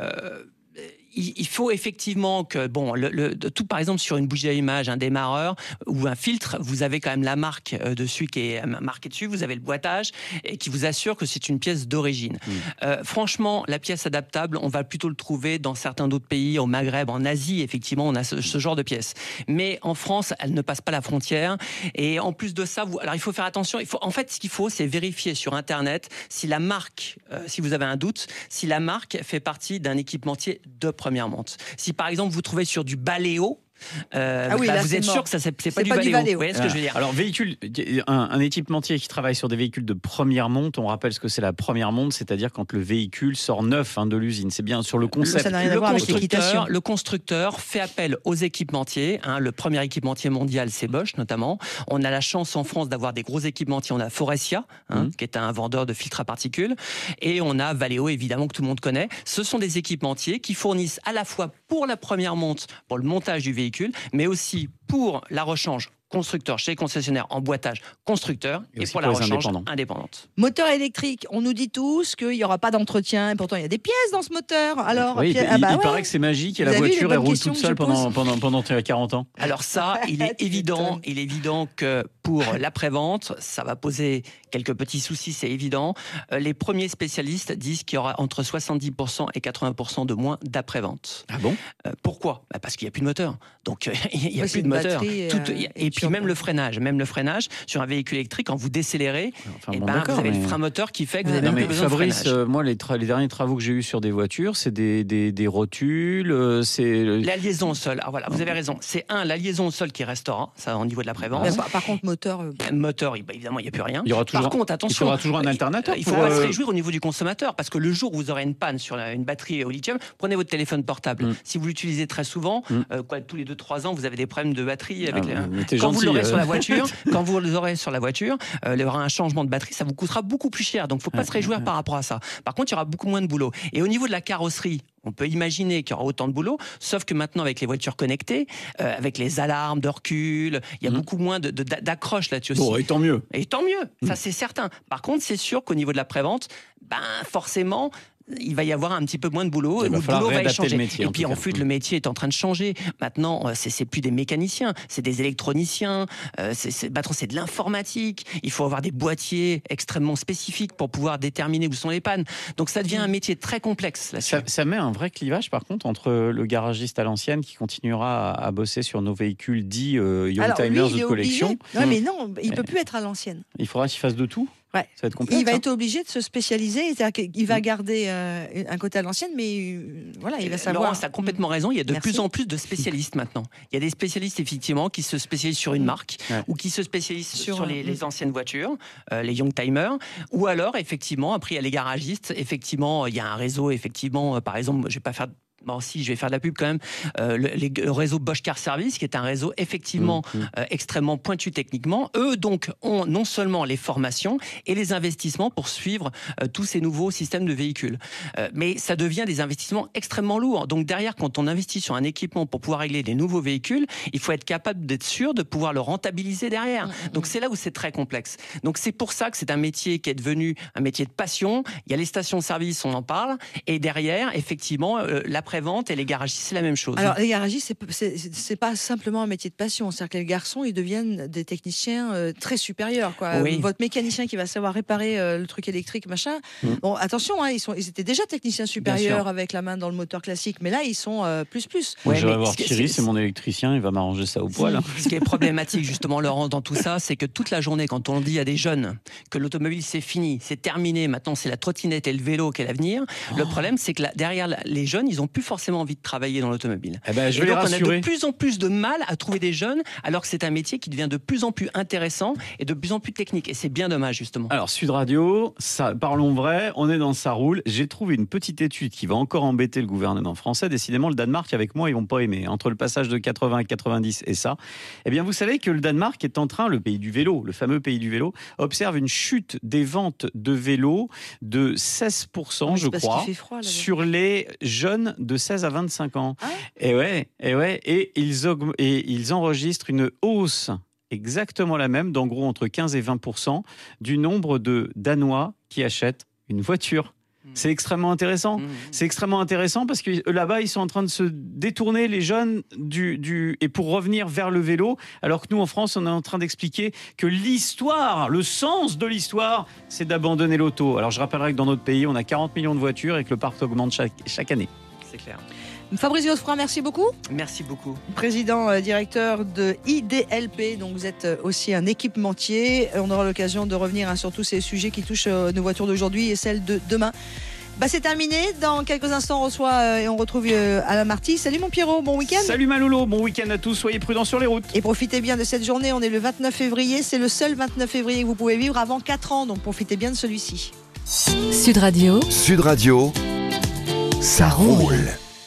il faut effectivement que, tout par exemple sur une bougie à image, un démarreur ou un filtre, vous avez quand même la marque dessus qui est marquée dessus, vous avez le boîtage et qui vous assure que c'est une pièce d'origine. Franchement, la pièce adaptable, on va plutôt le trouver dans certains d'autres pays, au Maghreb, en Asie, effectivement, on a ce genre de pièces. Mais en France, elle ne passe pas la frontière. Et en plus de ça, alors il faut faire attention. Ce qu'il faut, c'est vérifier sur Internet si la marque, si vous avez un doute, si la marque fait partie d'un équipementier de première monte. Si par exemple vous trouvez sur du Baléo, vous êtes sûr que c'est pas du Baléo. Vous voyez ce que je veux dire? Alors, un équipementier qui travaille sur des véhicules de première monte, on rappelle ce que c'est la première monte, c'est-à-dire quand le véhicule sort neuf de l'usine. C'est bien sur le concept. Ça n'a rien à voir avec l'équitation. Le constructeur fait appel aux équipementiers. Le premier équipementier mondial, c'est Bosch notamment. On a la chance en France d'avoir des gros équipementiers. On a Faurecia, qui est un vendeur de filtres à particules. Et on a Valeo, évidemment, que tout le monde connaît. Ce sont des équipementiers qui fournissent à la fois pour la première monte, pour le montage du véhicule, mais aussi pour la rechange constructeur chez les concessionnaires, emboîtage constructeur, et pour la rechange indépendante. Moteur électrique, on nous dit tous qu'il n'y aura pas d'entretien, et pourtant il y a des pièces dans ce moteur. Alors, il paraît que c'est magique et la voiture elle roule toute seule pendant 40 ans. Alors ça, il est évident que pour l'après-vente, ça va poser quelques petits soucis, c'est évident. Les premiers spécialistes disent qu'il y aura entre 70% et 80% de moins d'après-vente. Ah bon? Pourquoi? Parce qu'il n'y a plus de moteur. Donc il n'y a plus de moteur. Et puis même le freinage sur un véhicule électrique, quand vous décélérez, vous avez le frein moteur qui fait que vous avez plus besoin de freinage. Fabrice, moi les derniers travaux que j'ai eus sur des voitures, c'est des rotules, c'est la liaison au sol. Alors voilà, vous avez raison. C'est la liaison au sol qui restera, ça au niveau de l'après-vente. Par contre moteur, évidemment il n'y a plus rien. Il y aura toujours un alternateur. Il faut pas se réjouir au niveau du consommateur, parce que le jour où vous aurez une panne sur une batterie au lithium, prenez votre téléphone portable. Si vous l'utilisez très souvent, tous les 2-3 ans, vous avez des problèmes de batterie avec quand vous l'aurez sur la voiture, il y aura un changement de batterie, ça vous coûtera beaucoup plus cher. Donc, il ne faut pas se réjouir par rapport à ça. Par contre, il y aura beaucoup moins de boulot. Et au niveau de la carrosserie, on peut imaginer qu'il y aura autant de boulot, sauf que maintenant, avec les voitures connectées, avec les alarmes de recul, il y a beaucoup moins d'accroches là-dessus aussi. Bon, et tant mieux. Ça c'est certain. Par contre, c'est sûr qu'au niveau de la prévente, forcément, il va y avoir un petit peu moins de boulot. Le boulot va changer. Et puis en fait, le métier est en train de changer. Maintenant, c'est plus des mécaniciens, c'est des électroniciens. C'est de l'informatique. Il faut avoir des boîtiers extrêmement spécifiques pour pouvoir déterminer où sont les pannes. Donc ça devient un métier très complexe. Ça met un vrai clivage, par contre, entre le garagiste à l'ancienne qui continuera à bosser sur nos véhicules dits Youngtimers de collection. Non, mais non, il peut plus être à l'ancienne. Il faudra qu'il fasse de tout. Ouais. Ça va être complexe. Il va être obligé de se spécialiser. Il va garder un côté à l'ancienne, mais voilà, il va savoir. Laurence a complètement raison. Il y a de plus en plus de spécialistes maintenant. Il y a des spécialistes effectivement qui se spécialisent sur une marque ou qui se spécialisent sur les anciennes voitures, les young timers, ou alors effectivement après il y a les garagistes. Effectivement, il y a un réseau. Effectivement, par exemple, je vais pas faire. Bon, si, je vais faire de la pub quand même. Le réseau Bosch Car Service, qui est un réseau effectivement extrêmement pointu techniquement. Eux, donc, ont non seulement les formations et les investissements pour suivre tous ces nouveaux systèmes de véhicules. Mais ça devient des investissements extrêmement lourds. Donc, derrière, quand on investit sur un équipement pour pouvoir régler des nouveaux véhicules, il faut être capable d'être sûr de pouvoir le rentabiliser derrière. Donc, c'est là où c'est très complexe. Donc, c'est pour ça que c'est un métier qui est devenu un métier de passion. Il y a les stations-service, on en parle. Et derrière, effectivement, l'après-vente et les garagistes, c'est la même chose. Alors, les garagistes, c'est pas simplement un métier de passion. C'est-à-dire que les garçons, ils deviennent des techniciens très supérieurs, quoi. Oui. Votre mécanicien qui va savoir réparer le truc électrique, machin. Bon, attention, ils étaient déjà techniciens supérieurs avec la main dans le moteur classique, mais là, ils sont plus. Ouais, je vais voir Thierry, c'est mon électricien, il va m'arranger ça au poil. Ce qui est problématique, justement, Laurence, dans tout ça, c'est que toute la journée, quand on dit à des jeunes que l'automobile, c'est fini, c'est terminé, maintenant, c'est la trottinette et le vélo qui est l'avenir, le problème, c'est que derrière les jeunes, ils ont plus forcément envie de travailler dans l'automobile. Je vais et donc, les on a rassurer. de plus en plus de mal à trouver des jeunes, alors que c'est un métier qui devient de plus en plus intéressant et de plus en plus technique. Et c'est bien dommage, justement. Alors, Sud Radio, parlons vrai, on est dans Ça roule. J'ai trouvé une petite étude qui va encore embêter le gouvernement français. Décidément, le Danemark, avec moi, ils vont pas aimer. Entre le passage de 80 à 90 et ça, eh bien, vous savez que le Danemark est en train, le pays du vélo, le fameux pays du vélo, observe une chute des ventes de vélos de 16%, je crois, sur les jeunes de 16 à 25 ans. Et ils enregistrent une hausse exactement la même, d'en gros entre 15 et 20% du nombre de Danois qui achètent une voiture. C'est extrêmement intéressant. C'est extrêmement intéressant parce que là-bas, ils sont en train de se détourner, les jeunes, et pour revenir vers le vélo, alors que nous, en France, on est en train d'expliquer que l'histoire, le sens de l'histoire, c'est d'abandonner l'auto. Alors, je rappellerai que dans notre pays, on a 40 millions de voitures et que le parc augmente chaque année. C'est clair. Fabrice Godefroy, merci beaucoup. Merci beaucoup. Président directeur de IDLP, donc vous êtes aussi un équipementier. On aura l'occasion de revenir sur tous ces sujets qui touchent nos voitures d'aujourd'hui et celles de demain. C'est terminé. Dans quelques instants, on reçoit et on retrouve Alain Marty. Salut mon Pierrot, bon week-end. Salut Malolo, bon week-end à tous. Soyez prudents sur les routes. Et profitez bien de cette journée. On est le 29 février. C'est le seul 29 février que vous pouvez vivre avant 4 ans. Donc profitez bien de celui-ci. Sud Radio. Sud Radio, ça roule.